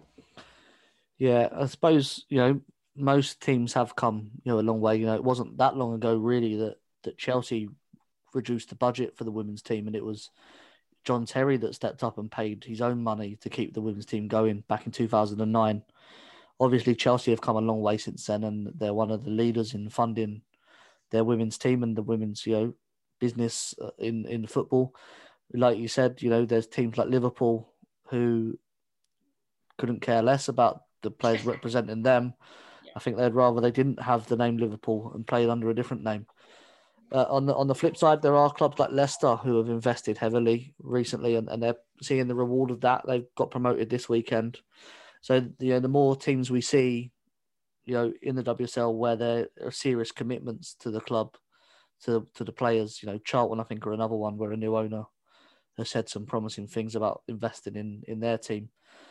E: Yeah, I suppose, you know, most teams have come, you know, a long way. You know, it wasn't that long ago really that, that Chelsea reduced the budget for the women's team, and it was John Terry that stepped up and paid his own money to keep the women's team going back in two thousand nine. Obviously, Chelsea have come a long way since then, and they're one of the leaders in funding their women's team and the women's, you know, business in, in football. Like you said, you know, there's teams like Liverpool who couldn't care less about the players representing them. I think they'd rather they didn't have the name Liverpool and played under a different name. Uh, on the on the flip side, there are clubs like Leicester who have invested heavily recently, and, and they're seeing the reward of that. They've got promoted this weekend. So, you know, the more teams we see, you know, in the W S L where there are serious commitments to the club, to to the players. You know, Charlton, I think, are another one where a new owner has said some promising things about investing in in their team.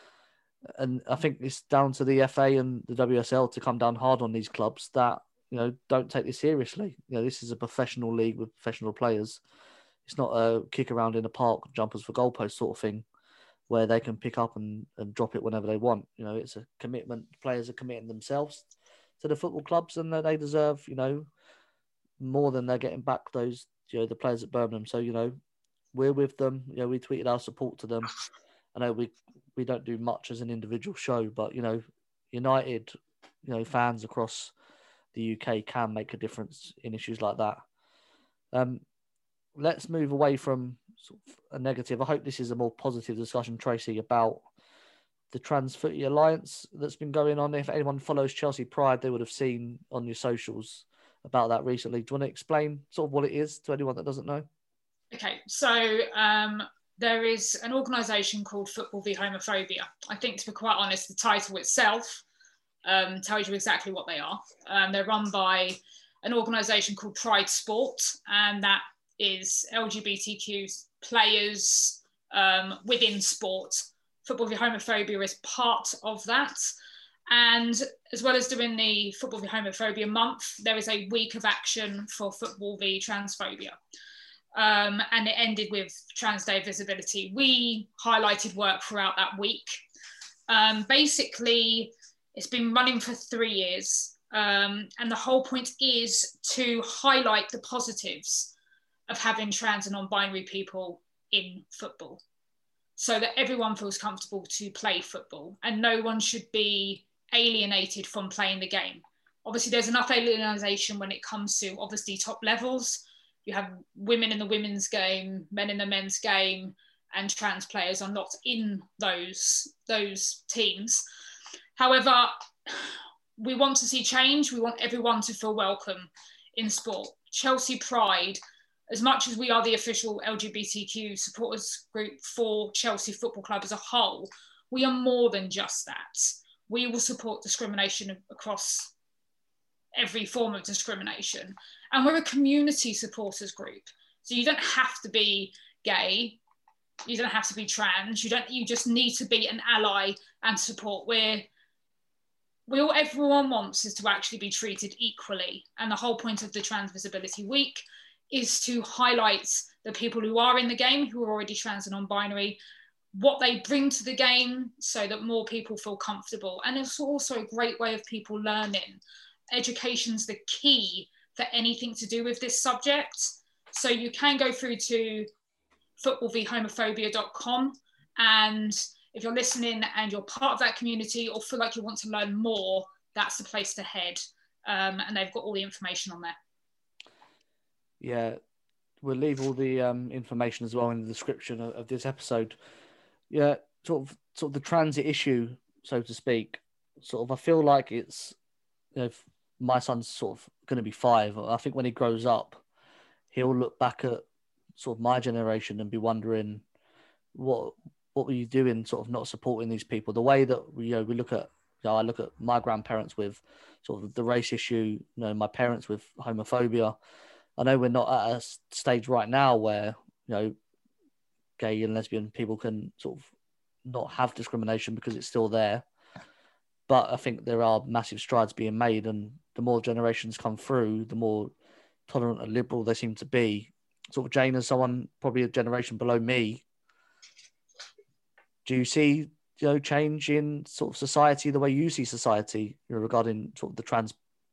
E: And I think it's down to the F A and the W S L to come down hard on these clubs that, you know, don't take this seriously. You know, this is a professional league with professional players. It's not a kick around in a park, jumpers for goalposts sort of thing where they can pick up and, and drop it whenever they want. You know, it's a commitment. Players are committing themselves to the football clubs, and they deserve, you know, more than they're getting back, those, you know, the players at Birmingham. So, you know, we're with them. You know, we tweeted our support to them. I know we, we don't do much as an individual show, but, you know, United, you know, fans across the U K can make a difference in issues like that. Um, let's move away from sort of a negative. I hope this is a more positive discussion, Tracy, about the Trans Footy Alliance that's been going on. If anyone follows Chelsea Pride, they would have seen on your socials about that recently. Do you want to explain sort of what it is to anyone that doesn't know?
G: Okay, so um, there is an organisation called Football v Homophobia. I think, to be quite honest, the title itself um, tells you exactly what they are. Um, they're run by an organisation called Pride Sport, and that is L G B T Q players um, within sport. Football v Homophobia is part of that. And as well as doing the Football v Homophobia month, there is a week of action for Football v Transphobia. Um, and it ended with Trans Day Visibility. We highlighted work throughout that week. Um, basically, it's been running for three years. Um, and the whole point is to highlight the positives of having trans and non-binary people in football, so that everyone feels comfortable to play football and no one should be alienated from playing the game. Obviously, there's enough alienation when it comes to obviously top levels. You have women in the women's game, men in the men's game, and trans players are not in those, those teams. However, we want to see change. We want everyone to feel welcome in sport. Chelsea Pride, as much as we are the official L G B T Q supporters group for Chelsea Football Club as a whole, we are more than just that. We will support discrimination across every form of discrimination. And we're a community supporters group. So you don't have to be gay, you don't have to be trans, you don't, you just need to be an ally and support. We're, we all everyone wants is to actually be treated equally. And the whole point of the Trans Visibility Week is to highlight the people who are in the game, who are already trans and non-binary, what they bring to the game so that more people feel comfortable. And it's also a great way of people learning. Education's the key for anything to do with this subject. So you can go through to football v homophobia dot com, and if you're listening and you're part of that community or feel like you want to learn more, that's the place to head. Um, and they've got all the information on there.
E: Yeah, we'll leave all the um, information as well in the description of, of this episode. Yeah, sort of, sort of the transit issue, so to speak. Sort of, I feel like it's, you know, my son's sort of going to be five. I think when he grows up, he'll look back at sort of my generation and be wondering what what were you doing, sort of not supporting these people. The way that we, you know, we look at, you know, I look at my grandparents with sort of the race issue, you know, my parents with homophobia. I know we're not at a stage right now where, you know, gay and lesbian people can sort of not have discrimination because it's still there. But I think there are massive strides being made, and the more generations come through, the more tolerant and liberal they seem to be. Sort of Jane, as someone probably a generation below me, do you see, you know, change in sort of society the way you see society, you know, regarding sort of the trans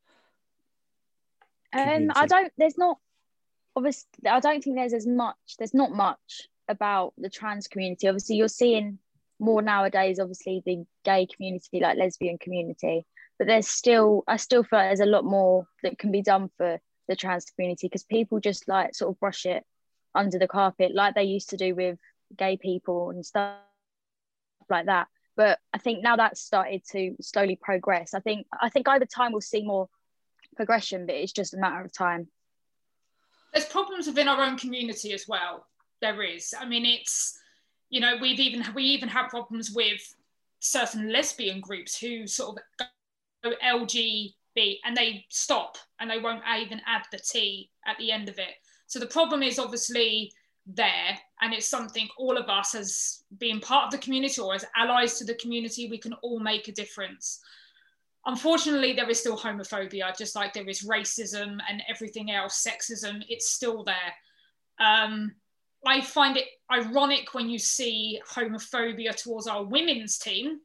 F: Um, I don't. There's not. Obviously, I don't think there's as much. There's not much about the trans community. Obviously, you're seeing more nowadays. Obviously, the gay community, like lesbian community, but there's still. I still feel like there's a lot more that can be done for the trans community, because people just like sort of brush it under the carpet, like they used to do with gay people and stuff like that. But I think now that's started to slowly progress. I think. I think over time we'll see more progression, but it's just a matter of time.
G: There's problems within our own community as well. There is. I mean, it's, you know, we've even we even have problems with certain lesbian groups who sort of go L G B and they stop and they won't even add the T at the end of it. So the problem is obviously there, and it's something all of us as being part of the community or as allies to the community, we can all make a difference. Unfortunately, there is still homophobia, just like there is racism and everything else, sexism, it's still there. Um, I find it ironic when you see homophobia towards our women's team,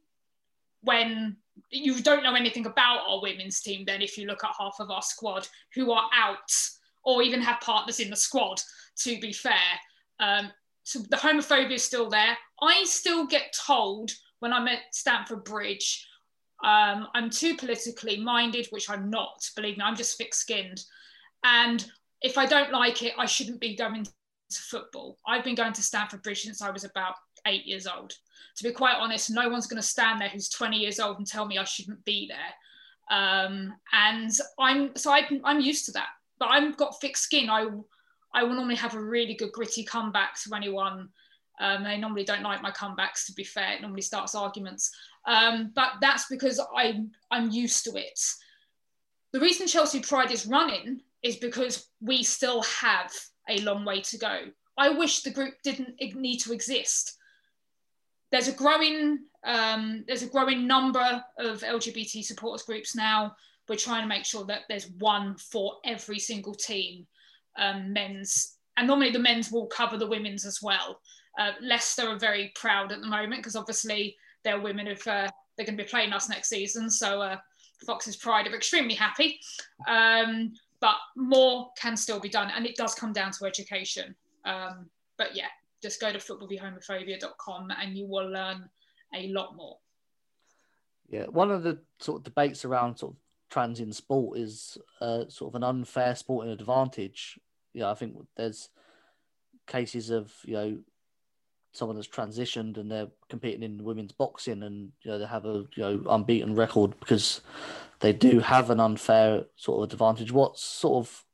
G: when you don't know anything about our women's team then, if you look at half of our squad who are out or even have partners in the squad, to be fair. Um, so the homophobia is still there. I still get told when I'm at Stamford Bridge, Um, I'm too politically minded, which I'm not, believe me, I'm just thick-skinned. And if I don't like it, I shouldn't be going to football. I've been going to Stamford Bridge since I was about eight years old. To be quite honest, no one's going to stand there who's twenty years old and tell me I shouldn't be there. Um, and I'm so I, I'm used to that. But I've got thick skin. I, I will normally have a really good gritty comeback to anyone. Um, they normally don't like my comebacks, to be fair. It normally starts arguments. Um, but that's because I, I'm used to it. The reason Chelsea Pride is running is because we still have a long way to go. I wish the group didn't need to exist. There's a growing, um, there's a growing number of L G B T supporters groups now. We're trying to make sure that there's one for every single team, um, men's, and normally the men's will cover the women's as well. Uh, Leicester are very proud at the moment because obviously they're women if uh, they're going to be playing us next season. So uh, Fox's Pride are extremely happy, um, but more can still be done, and it does come down to education. Um, but yeah, just go to football v homophobia dot com and you will learn a lot more.
E: Yeah, one of the sort of debates around sort of trans in sport is uh, sort of an unfair sporting advantage. Yeah, I think there's cases of, you know, someone that's transitioned and they're competing in women's boxing, and you know they have a you know unbeaten record because they do have an unfair sort of advantage. What sort of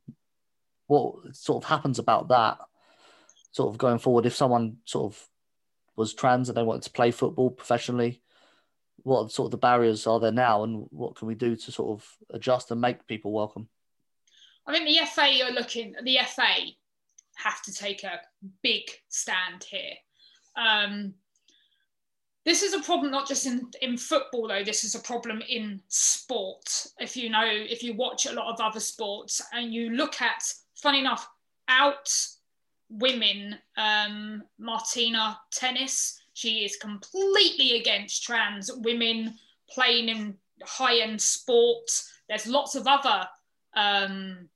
E: what sort of happens about that sort of going forward if someone sort of was trans and they wanted to play football professionally? What sort of the barriers are there now, and what can we do to sort of adjust and make people welcome?
G: I think the F A are looking. The F A have to take a big stand here. Um, this is a problem not just in, in football, though. This is a problem in sport. If you know, if you watch a lot of other sports and you look at, funny enough, out women, um, Martina Tennis, she is completely against trans women playing in high-end sport. There's lots of other um,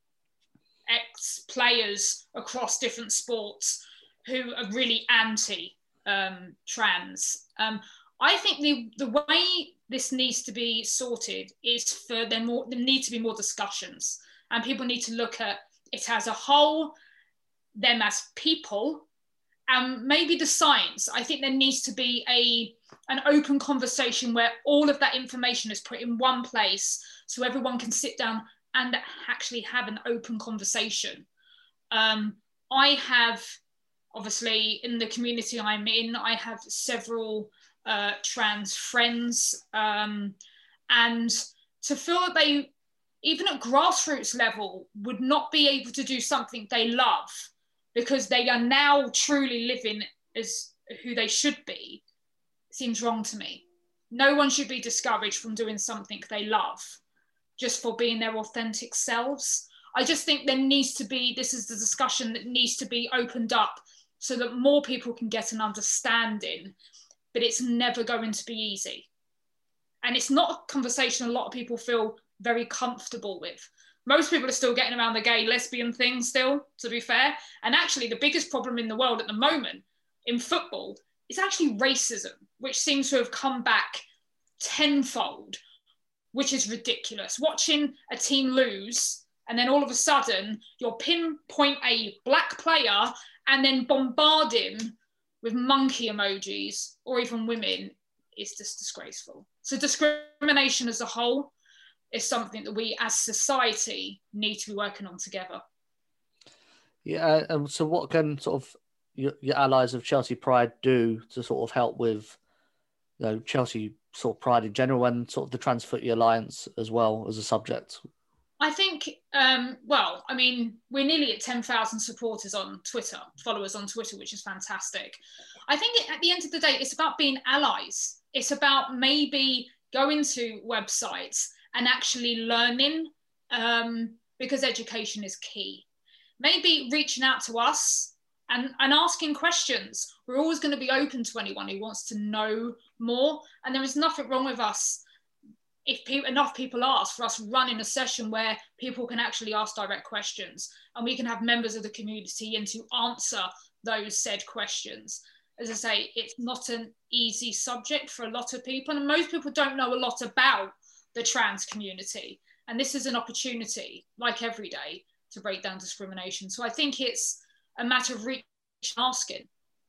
G: ex-players across different sports who are really anti um, trans. Um, I think the, the way this needs to be sorted is for there more there need to be more discussions, and people need to look at it as a whole, them as people, and maybe the science. I think there needs to be a an open conversation where all of that information is put in one place so everyone can sit down and actually have an open conversation. Um, I have, obviously, in the community I'm in, I have several uh, trans friends, um, and to feel that they, even at grassroots level, would not be able to do something they love because they are now truly living as who they should be, seems wrong to me. No one should be discouraged from doing something they love just for being their authentic selves. I just think there needs to be, this is the discussion that needs to be opened up so that more people can get an understanding, but it's never going to be easy. And it's not a conversation a lot of people feel very comfortable with. Most people are still getting around the gay lesbian thing still, to be fair. And actually the biggest problem in the world at the moment in football is actually racism, which seems to have come back tenfold, which is ridiculous. Watching a team lose and then all of a sudden you'll pinpoint a black player and then bombard him with monkey emojis or even women is just disgraceful. So discrimination as a whole is something that we as society need to be working on together.
E: Yeah, and so what can sort of your, your allies of Chelsea Pride do to sort of help with, you know, Chelsea sort of pride in general and sort of the Trans Footy Alliance as well as a subject?
G: I think, um, well, I mean, we're nearly at ten thousand supporters on Twitter, followers on Twitter, which is fantastic. I think it, at the end of the day, it's about being allies. It's about maybe going to websites and actually learning, um, because education is key. Maybe reaching out to us and, and asking questions. We're always going to be open to anyone who wants to know more. And there is nothing wrong with us, if pe- enough people ask, for us running a session where people can actually ask direct questions and we can have members of the community in to answer those said questions. As I say, it's not an easy subject for a lot of people, and most people don't know a lot about the trans community. And this is an opportunity, like every day, to break down discrimination. So I think it's a matter of reaching and asking.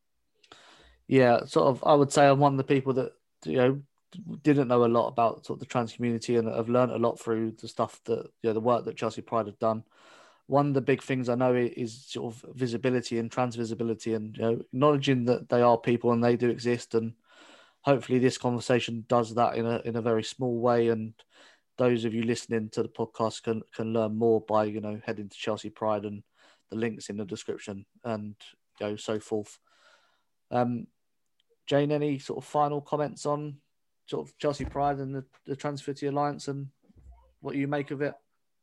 G: Yeah,
E: sort of, I would say I'm one of the people that, you know, didn't know a lot about sort of the trans community and have learned a lot through the stuff that, you know, the work that Chelsea Pride have done. One of the big things I know is sort of visibility and trans visibility, and, you know, acknowledging that they are people and they do exist. And hopefully this conversation does that in a in a very small way. And those of you listening to the podcast can can learn more by, you know, heading to Chelsea Pride, and the links in the description and, you know, so forth. Um, Jane, any sort of final comments on sort of Chelsea Pride and the, the Trans Footy Alliance and what you make of it?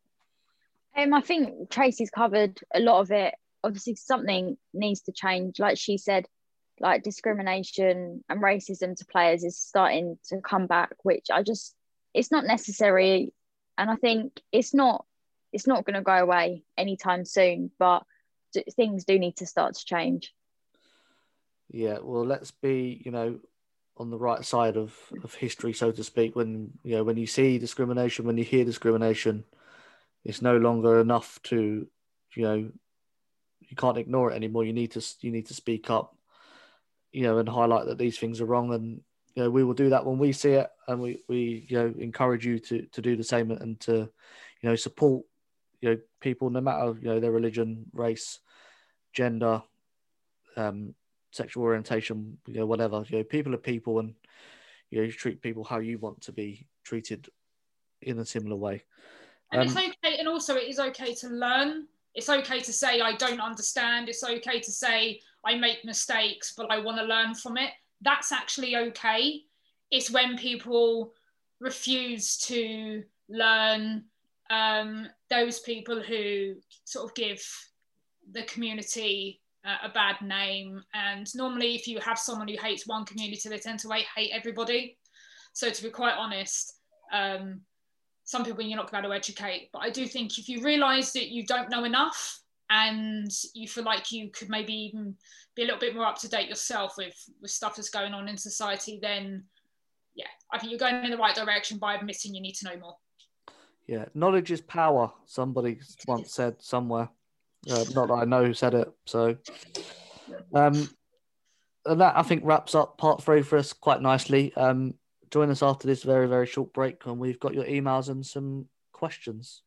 F: Um, I think Tracy's covered a lot of it. Obviously, something needs to change. Like she said, like discrimination and racism to players is starting to come back, which I just it's not necessary. And I think it's not it's not going to go away anytime soon, but things do need to start to change.
E: Yeah, well, let's be, you know, on the right side of, of history, so to speak. When, you know, when you see discrimination, when you hear discrimination, it's no longer enough to, you know, you can't ignore it anymore. You need to you need to speak up, you know, and highlight that these things are wrong. And, you know, we will do that when we see it, and we, we you know, encourage you to to do the same and to, you know, support, you know, people no matter, you know, their religion, race, gender, um, sexual orientation, you know, whatever. You know, people are people, and, you know, you treat people how you want to be treated in a similar way.
G: And
E: Um,
G: it's okay, and also it is okay to learn. It's okay to say I don't understand. It's okay to say I make mistakes, but I want to learn from it. That's actually okay. It's when people refuse to learn, um, those people who sort of give the community uh, a bad name. And normally if you have someone who hates one community, they tend to hate, hate everybody. So to be quite honest, um, some people you're not going to educate. But I do think if you realise that you don't know enough and you feel like you could maybe even be a little bit more up to date yourself with, with stuff that's going on in society, then yeah, I think you're going in the right direction by admitting you need to know more.
E: Yeah, knowledge is power. Somebody once said somewhere. Uh, not that I know who said it. So, um, and that I think wraps up part three for us quite nicely. Um, join us after this very, very short break, and we've got your emails and some questions.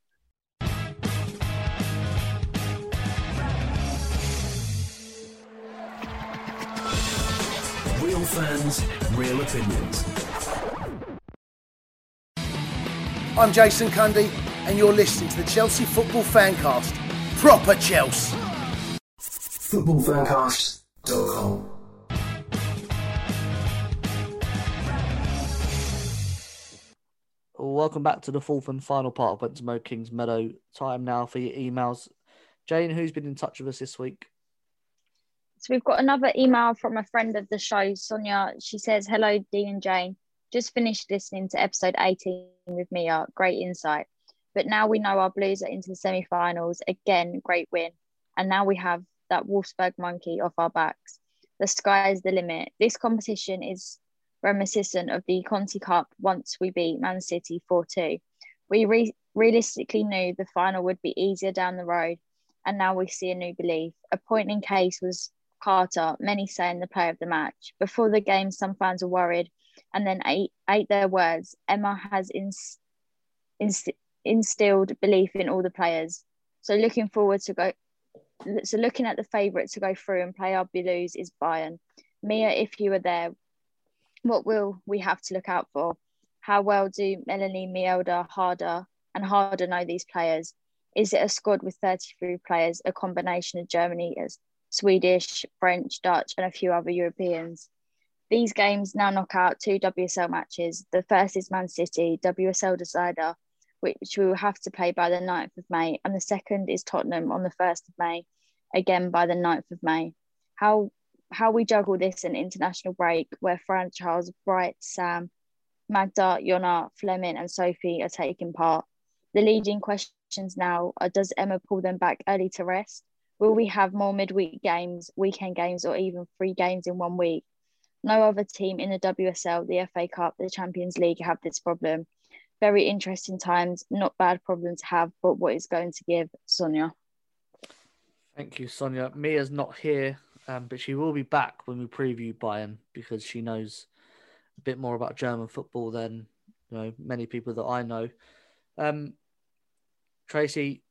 B: Real fans, real opinions.
I: I'm Jason Cundy, and you're listening to the Chelsea Football Fancast. Proper Chelsea.
B: football fancast dot com.
E: Welcome back to the fourth and final part of Bentamo Kings Meadow. Time now for your emails. Jane, who's been in touch with us this week?
F: So we've got another email from a friend of the show, Sonia. She says, hello, Dean and Jane. Just finished listening to episode eighteen with Mia. Great insight. But now we know our Blues are into the semi-finals. Again, great win. And now we have that Wolfsburg monkey off our backs. The sky is the limit. This competition is reminiscent of the Conti Cup once we beat Man City four two. We re- realistically knew the final would be easier down the road, and now we see a new belief. A point in case was Carter, many saying the player of the match. Before the game, some fans were worried and then ate, ate their words. Emma has inst- inst- instilled belief in all the players. So looking forward to go, so looking at the favourite to go through and play our Blues is Bayern. Mia, if you were there, what will we have to look out for? How well do Melanie, Mielda, Harder and Harder know these players? Is it a squad with thirty-three players, a combination of Germany, as Swedish, French, Dutch and a few other Europeans? These games now knock out two W S L matches. The first is Man City, W S L decider, which we will have to play by the ninth of May. And the second is Tottenham on the first of May, again by the ninth of May. How how we juggle this an international break where Fran, Charles, Bright, Sam, Magda, Jonna, Fleming and Sophie are taking part. The leading questions now are, does Emma pull them back early to rest? Will we have more midweek games, weekend games or even three games in one week? No other team in the W S L, the F A Cup, the Champions League have this problem. Very interesting times, not bad problem to have, but what it's going to give, Sonia.
E: Thank you, Sonia. Mia's not here, um, but she will be back when we preview Bayern because she knows a bit more about German football than, you know, many people that I know. Um, Tracy,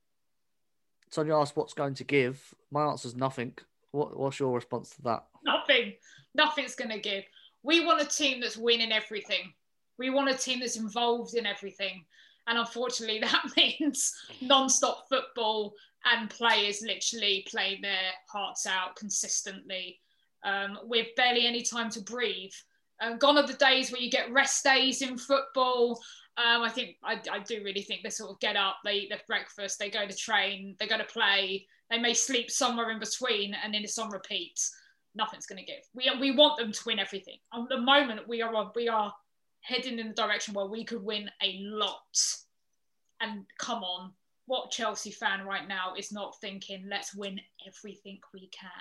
E: Sonia asked what's going to give. My answer is nothing. What, what's your response to that?
G: Nothing. Nothing's going to give. We want a team that's winning everything. We want a team that's involved in everything. And unfortunately, that means non-stop football and players literally playing their hearts out consistently um, with barely any time to breathe. Uh, gone are the days where you get rest days in football. Um, I think, I, I do really think they sort of get up, they eat their breakfast, they go to train, they go to play, they may sleep somewhere in between and then it's on repeat. Nothing's going to give. We we want them to win everything. At the moment, we are we are heading in the direction where we could win a lot. And come on, what Chelsea fan right now is not thinking, let's win everything we can?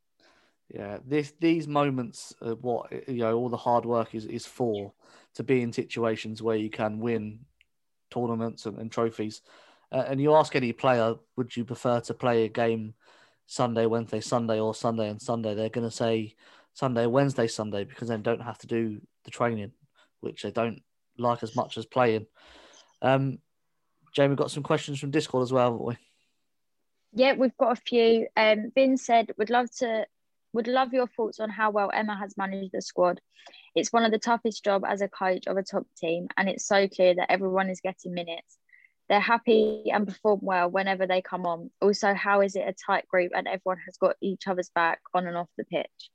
E: Yeah, this these moments are what, you know, all the hard work is, is for, to be in situations where you can win tournaments and, and trophies. Uh, and you ask any player, would you prefer to play a game Sunday, Wednesday, Sunday, or Sunday and Sunday? They're going to say Sunday, Wednesday, Sunday, because they don't have to do the training, which they don't like as much as playing. Um, Jamie, we've got some questions from Discord as well, haven't we?
F: Yeah, we've got a few. Um, Vin said, would love to, would love your thoughts on how well Emma has managed the squad. It's one of the toughest jobs as a coach of a top team, and it's so clear that everyone is getting minutes. They're happy and perform well whenever they come on. Also, how is it a tight group and everyone has got each other's back on and off the pitch?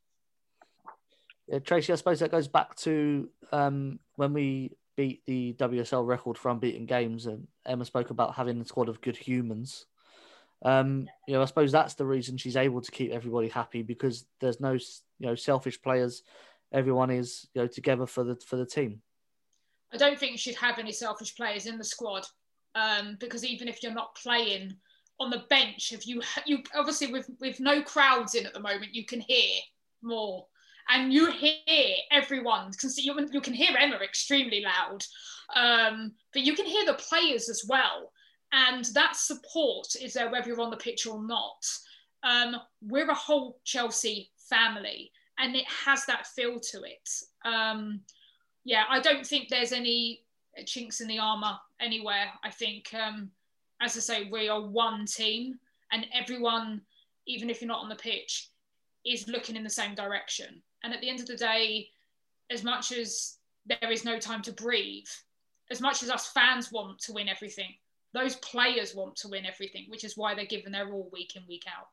E: Yeah, Tracy, I suppose that goes back to um, when we beat the W S L record for unbeaten games, and Emma spoke about having a squad of good humans. Um, you know, I suppose that's the reason she's able to keep everybody happy, because there's no, you know, selfish players. Everyone is, you know, together for the for the team.
G: I don't think you should have any selfish players in the squad, um, because even if you're not playing on the bench, if you you obviously with with no crowds in at the moment, you can hear more. And you hear everyone, you can hear Emma extremely loud, um, but you can hear the players as well. And that support is there whether you're on the pitch or not. Um, we're a whole Chelsea family, and it has that feel to it. Um, yeah, I don't think there's any chinks in the armour anywhere. I think, um, as I say, we are one team, and everyone, even if you're not on the pitch, is looking in the same direction. And at the end of the day, as much as there is no time to breathe, as much as us fans want to win everything, those players want to win everything, which is why they're given their all week in, week out.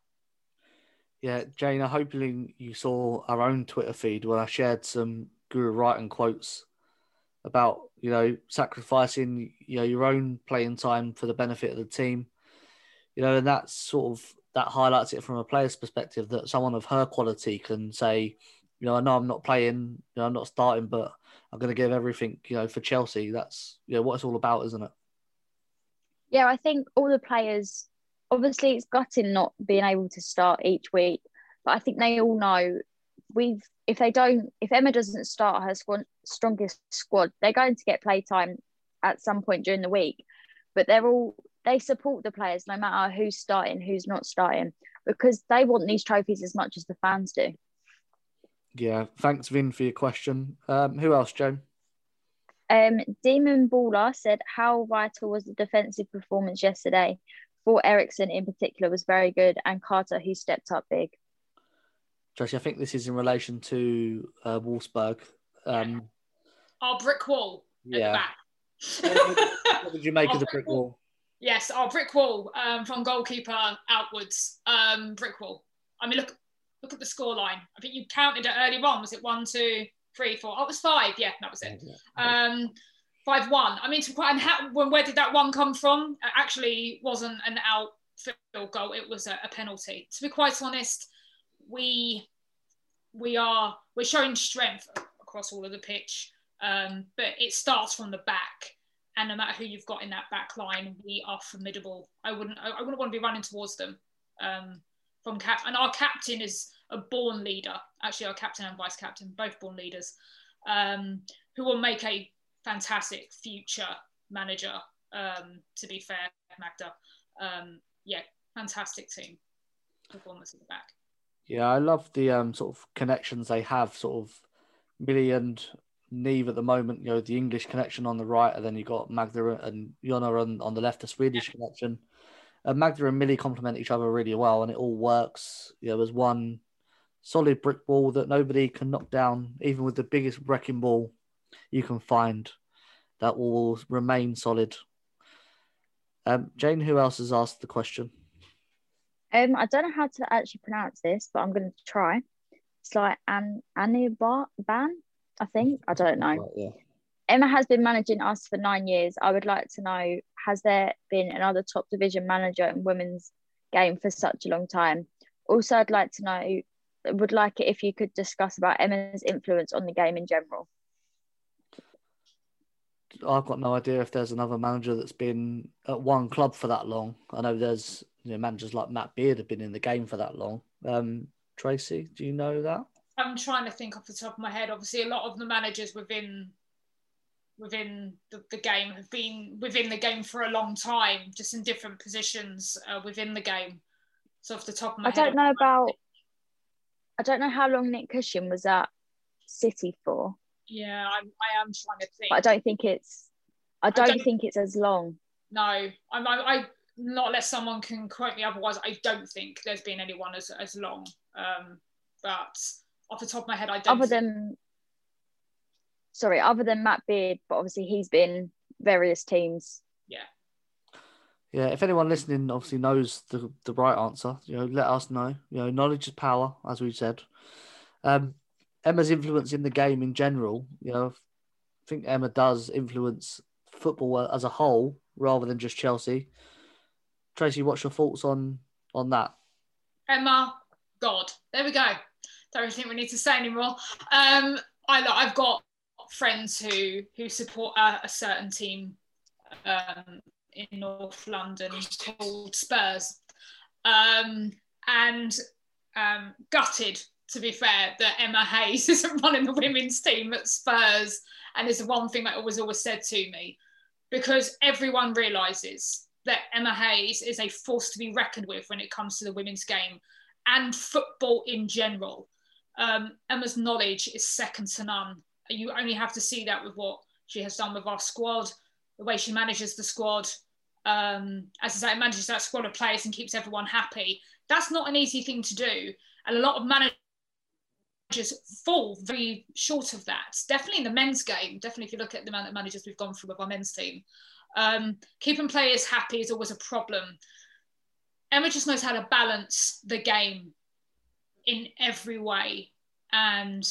E: Yeah, Jane, I hope you saw our own Twitter feed when I shared some Guru Wrighton quotes about, you know, sacrificing, you know, your own playing time for the benefit of the team. You know, and that's sort of, that highlights it from a player's perspective, that someone of her quality can say, you know, I know I'm not playing, you know, I'm not starting, but I'm going to give everything, you know, for Chelsea. That's, you know, what it's all about, isn't it?
F: Yeah, I think all the players, obviously it's gutting not being able to start each week, but I think they all know we've, if they don't, if Emma doesn't start her squad, strongest squad, they're going to get playtime at some point during the week, but they're all, they support the players no matter who's starting, who's not starting, because they want these trophies as much as the fans do.
E: Yeah, thanks, Vin, for your question. Um, who else, Joan?
F: Um, Demon Baller said, how vital was the defensive performance yesterday? For Eriksen in particular was very good, and Carter, who stepped up big.
E: Tracy, I think this is in relation to uh, Wolfsburg. Um,
G: Our brick wall at
E: yeah.
G: the back.
E: What did you make
G: Our
E: of the brick wall? wall?
G: Yes, our brick wall um, from goalkeeper outwards. Um, brick wall. I mean, look look at the scoreline. I think you counted it earlier on. Was it one, two, three, four? Oh, it was five. Yeah, that was it. Um, five one. I mean, to quite, and how, when, where did that one come from? It actually wasn't an outfield goal. It was a, a penalty. To be quite honest, we we are we're showing strength across all of the pitch, um, but it starts from the back. And no matter who you've got in that back line, we are formidable. I wouldn't I wouldn't want to be running towards them. Um, from cap and our captain is a born leader. Actually, our captain and vice captain, both born leaders, um, who will make a fantastic future manager. Um, to be fair, Magda, um, yeah, fantastic team performance at the back.
E: Yeah, I love the um, sort of connections they have, sort of Millie and Neve at the moment. You know, the English connection on the right, and then you got Magda and Jonna on, on the left, the Swedish yeah. connection. Uh, Magda and Millie complement each other really well, and it all works. You know, there's one solid brick wall that nobody can knock down, even with the biggest wrecking ball you can find, that will remain solid. Um, Jane, who else has asked the question?
F: Um, I don't know how to actually pronounce this, but I'm going to try. It's like An Aniban, I think. I don't know.
E: Right, yeah.
F: Emma has been managing us for nine years. I would like to know, has there been another top division manager in women's game for such a long time? Also, I'd like to know, would like it if you could discuss about Emma's influence on the game in general.
E: I've got no idea if there's another manager that's been at one club for that long. I know there's you know, managers like Matt Beard have been in the game for that long. Um, Tracy, do you know that?
G: I'm trying to think off the top of my head. Obviously, a lot of the managers within within the, the game have been within the game for a long time, just in different positions uh, within the game. So off the top of my
F: I
G: head,
F: don't know about. I don't know how long Nick Cushing was at City for.
G: Yeah, I'm, I am trying to think.
F: But I don't think it's. I don't,
G: I don't
F: think it's as long.
G: No, I'm. I, I not unless someone can quote me otherwise. I don't think there's been anyone as as long. Um, but off the top of my head, I don't.
F: Other
G: think...
F: than. Sorry, other than Matt Beard, but obviously he's been various teams.
G: Yeah.
E: Yeah, if anyone listening obviously knows the, the right answer, you know, let us know. You know, knowledge is power, as we said. Um, Emma's influence in the game in general, you know, I think Emma does influence football as a whole rather than just Chelsea. Tracy, what's your thoughts on on that?
G: Emma, God, there we go. Don't think we need to say anymore. Um, I I've got friends who who support a, a certain team um, in North London called Spurs, um, and um, gutted, to be fair, that Emma Hayes isn't running the women's team at Spurs, and it's the one thing that was always said to me, because everyone realises that Emma Hayes is a force to be reckoned with when it comes to the women's game and football in general. Um, Emma's knowledge is second to none. You only have to see that with what she has done with our squad, the way she manages the squad. Um, as I say, manages that squad of players and keeps everyone happy. That's not an easy thing to do. And a lot of managers fall very short of that. Definitely in the men's game, definitely if you look at the amount of managers we've gone through with our men's team. Um, keeping players happy is always a problem. Emma just knows how to balance the game in every way. And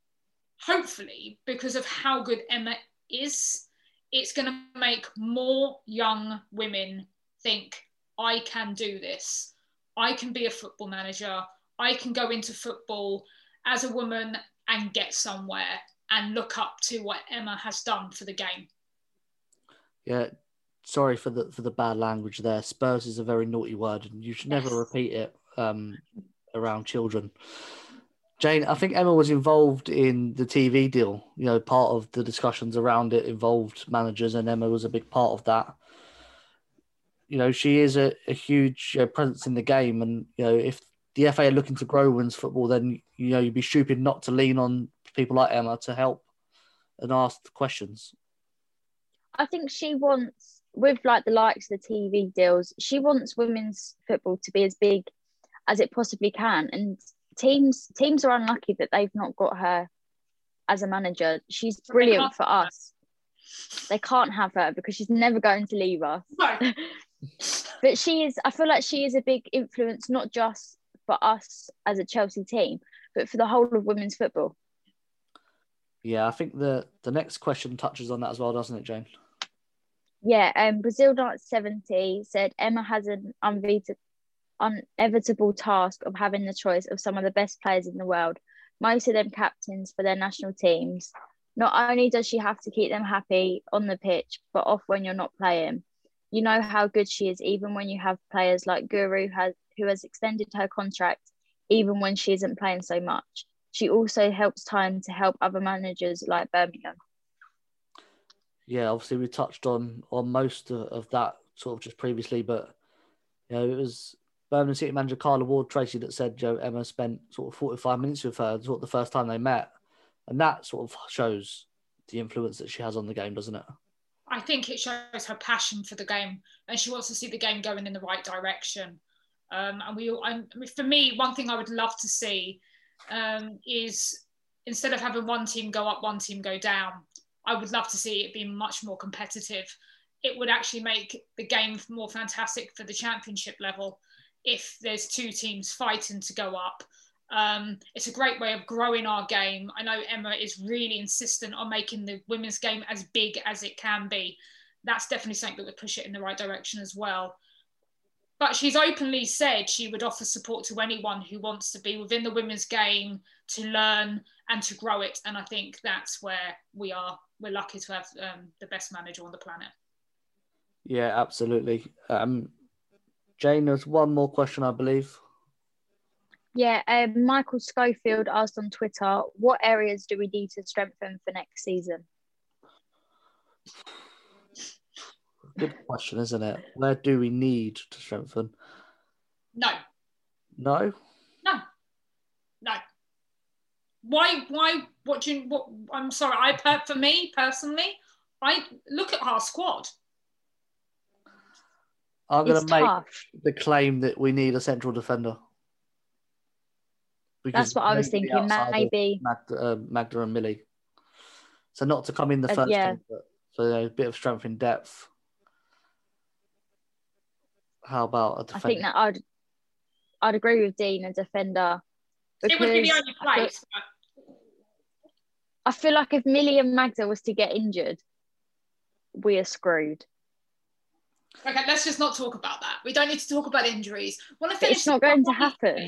G: hopefully, because of how good Emma is, it's going to make more young women think, I can do this. I can be a football manager. I can go into football as a woman and get somewhere and look up to what Emma has done for the game.
E: Yeah, sorry for the for the bad language there. Spurs is a very naughty word, and you should never
G: Yes.
E: repeat it um, around children. Jane, I think Emma was involved in the T V deal. You know, part of the discussions around it involved managers, and Emma was a big part of that. You know, she is a, a huge uh, presence in the game, and you know, if the F A are looking to grow women's football, then you know you'd be stupid not to lean on people like Emma to help and ask questions.
F: I think she wants, with like the likes of the T V deals, she wants women's football to be as big as it possibly can. And teams teams are unlucky that they've not got her as a manager. She's brilliant for us. They can't have her because she's never going to leave us.
G: No.
F: But she is, I feel like she is a big influence, not just for us as a Chelsea team, but for the whole of women's football.
E: Yeah, I think the, the next question touches on that as well, doesn't it, Jane?
F: Yeah, um, Brazil Dance seventy said Emma has an unbeatable, inevitable task of having the choice of some of the best players in the world, most of them captains for their national teams. Not only does she have to keep them happy on the pitch, but off when you're not playing. You know how good she is, even when you have players like Guru, has, who has extended her contract, even when she isn't playing so much. She also helps time to help other managers like Birmingham.
E: Yeah, obviously we touched on on most of, of that sort of just previously, but you know, it was Birmingham City manager Carla Ward Tracy that said, you know, Emma spent sort of forty-five minutes with her, sort of the first time they met. And that sort of shows the influence that she has on the game, doesn't it?
G: I think it shows her passion for the game, and she wants to see the game going in the right direction. Um, and we, I, for me, one thing I would love to see um, is instead of having one team go up, one team go down, I would love to see it be much more competitive. It would actually make the game more fantastic for the championship level if there's two teams fighting to go up. Um, it's a great way of growing our game. I know Emma is really insistent on making the women's game as big as it can be. That's definitely something that would push it in the right direction as well. but she's openly said she would offer support to anyone who wants to be within the women's game, to learn and to grow it. And I think that's where we are. We're lucky to have um, the best manager on the planet.
E: Yeah, absolutely. Um, Jane, there's one more question, I believe.
F: Yeah, um, Michael Schofield asked on Twitter, what areas do we need to strengthen for next season?
E: Good question, isn't it? Where do we need to strengthen?
G: No.
E: No?
G: No. No. Why, why, what do you, what, I'm sorry, I, per, for me, personally, I look at our squad.
E: I'm going to make
F: tough.
E: the claim that we need a central defender.
F: That's what I was thinking, maybe.
E: Magda, uh, Magda and Millie. So not to come in the
F: Uh,
E: first
F: yeah.
E: team, but so you know, a bit of strength in depth. How about a defender?
F: I think that I'd, I'd agree with Dean, a defender.
G: It would be the only
F: I feel,
G: place. But...
F: I feel like if Millie and Magda was to get injured, we are screwed.
G: Okay, let's just not talk about that. We don't need to talk about injuries. When I
F: But it's not going to happen.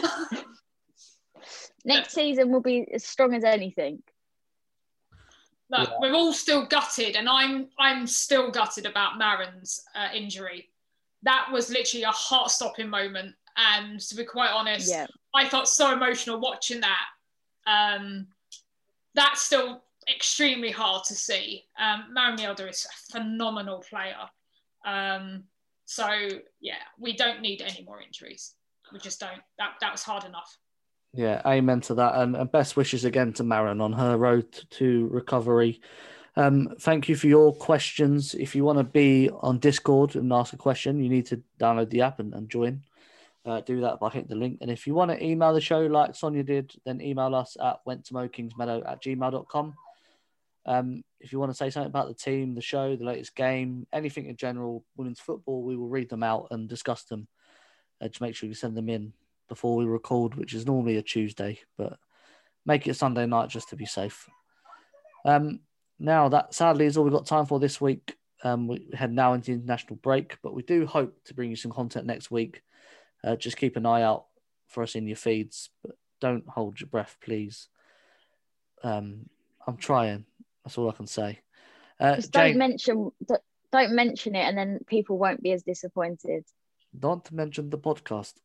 F: Next season will be as strong as anything.
G: Look,
E: Yeah.
G: we're all still gutted, and I'm I'm still gutted about Maren's uh, injury. That was literally a heart-stopping moment, and to be quite honest,
F: Yeah.
G: I felt so emotional watching that. Um, that's still extremely hard to see. Um, Maren Mjelde is a phenomenal player. Um, so yeah, we don't need any more injuries. We just don't. That that was hard enough.
E: Yeah, amen to that. And, and best wishes again to Maren on her road to recovery. Um, thank you for your questions. If you want to be on Discord and ask a question, you need to download the app and, and join. Uh, do that by hitting the link. And if you want to email the show like Sonia did, then email us at went to mow kingsmeadow at gmail dot com. Um, if you want to say something about the team, the show, the latest game, anything in general, women's football, we will read them out and discuss them. Uh, just make sure you send them in before we record, which is normally a Tuesday, but make it Sunday night just to be safe. Um, now, that sadly is all we've got time for this week. Um, we head now into the international break, but we do hope to bring you some content next week. Uh, just keep an eye out for us in your feeds, but don't hold your breath, please. Um, I'm trying. That's all I can say. Uh,
F: Just
E: Jane,
F: don't mention don't mention it, and then people won't be as disappointed.
E: Don't mention the podcast.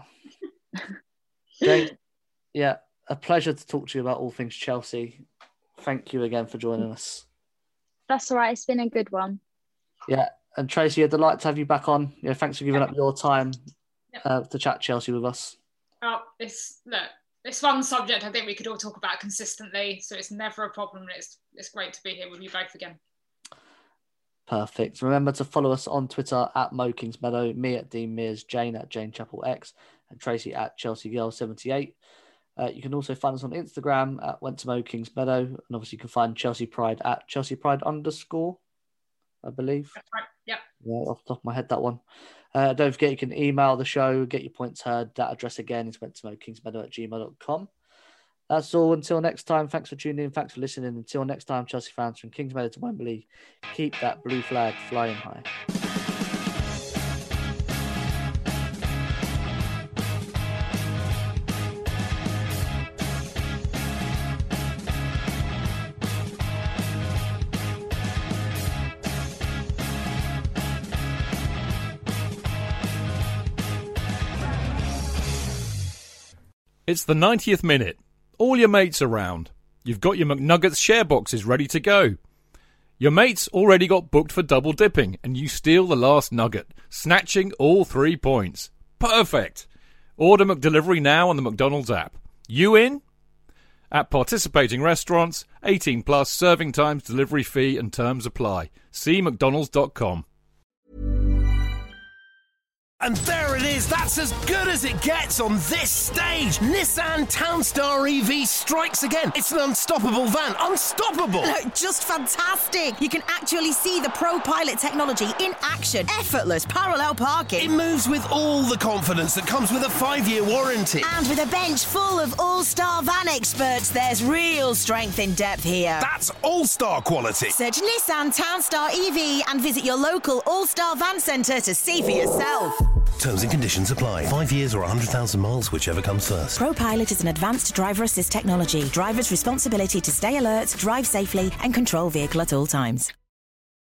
E: Jane, yeah, a pleasure to talk to you about all things Chelsea. Thank you again for joining us.
F: That's all right. It's been a good one.
E: Yeah, and Tracy, a delight to have you back on. Yeah, thanks for giving
G: Yep.
E: up your time
G: Yep.
E: uh, to chat Chelsea with us.
G: Oh, it's look, it's one subject I think we could all talk about consistently, so it's never a problem. And it's it's great to be here with you both again.
E: Perfect. Remember to follow us on Twitter at Mo Kingsmeadow, me at Dean Mears, Jane at Jane Chapel X, and Tracy at Chelsea Girl seventy-eight. Uh, you can also find us on Instagram at Went to Mo Kingsmeadow, and obviously you can find Chelsea Pride at Chelsea Pride underscore, I believe.
G: That's right. Yep.
E: Yeah, off the top of my head, that one. Uh, don't forget you can email the show, get your points heard. That address again is went to mo kingsmeadow at gmail dot com. That's all. Until next time, thanks for tuning in. Thanks for listening. Until next time, Chelsea fans, from Kingsmeadow to Wembley, keep that blue flag flying high.
D: It's the ninetieth minute. All your mates around. You've got your McNuggets share boxes ready to go. Your mates already got booked for double dipping, and you steal the last nugget, snatching all three points. Perfect. Order McDelivery now on the McDonald's app. You in? At participating restaurants, eighteen plus, serving times, delivery fee and terms apply. See mcdonalds dot com.
B: And there it is, that's as good as it gets on this stage. Nissan Townstar E V strikes again. It's an unstoppable van, unstoppable.
C: Look, just fantastic. You can actually see the Pro Pilot technology in action. Effortless parallel parking.
B: It moves with all the confidence that comes with a five-year warranty.
C: And with a bench full of all-star van experts, there's real strength in depth here.
B: That's all-star quality.
C: Search Nissan Townstar E V and visit your local all-star van centre to see for yourself.
J: Terms and conditions apply. Five years or one hundred thousand miles, whichever comes first.
C: ProPilot is an advanced driver assist technology. Driver's responsibility to stay alert, drive safely and control vehicle at all times.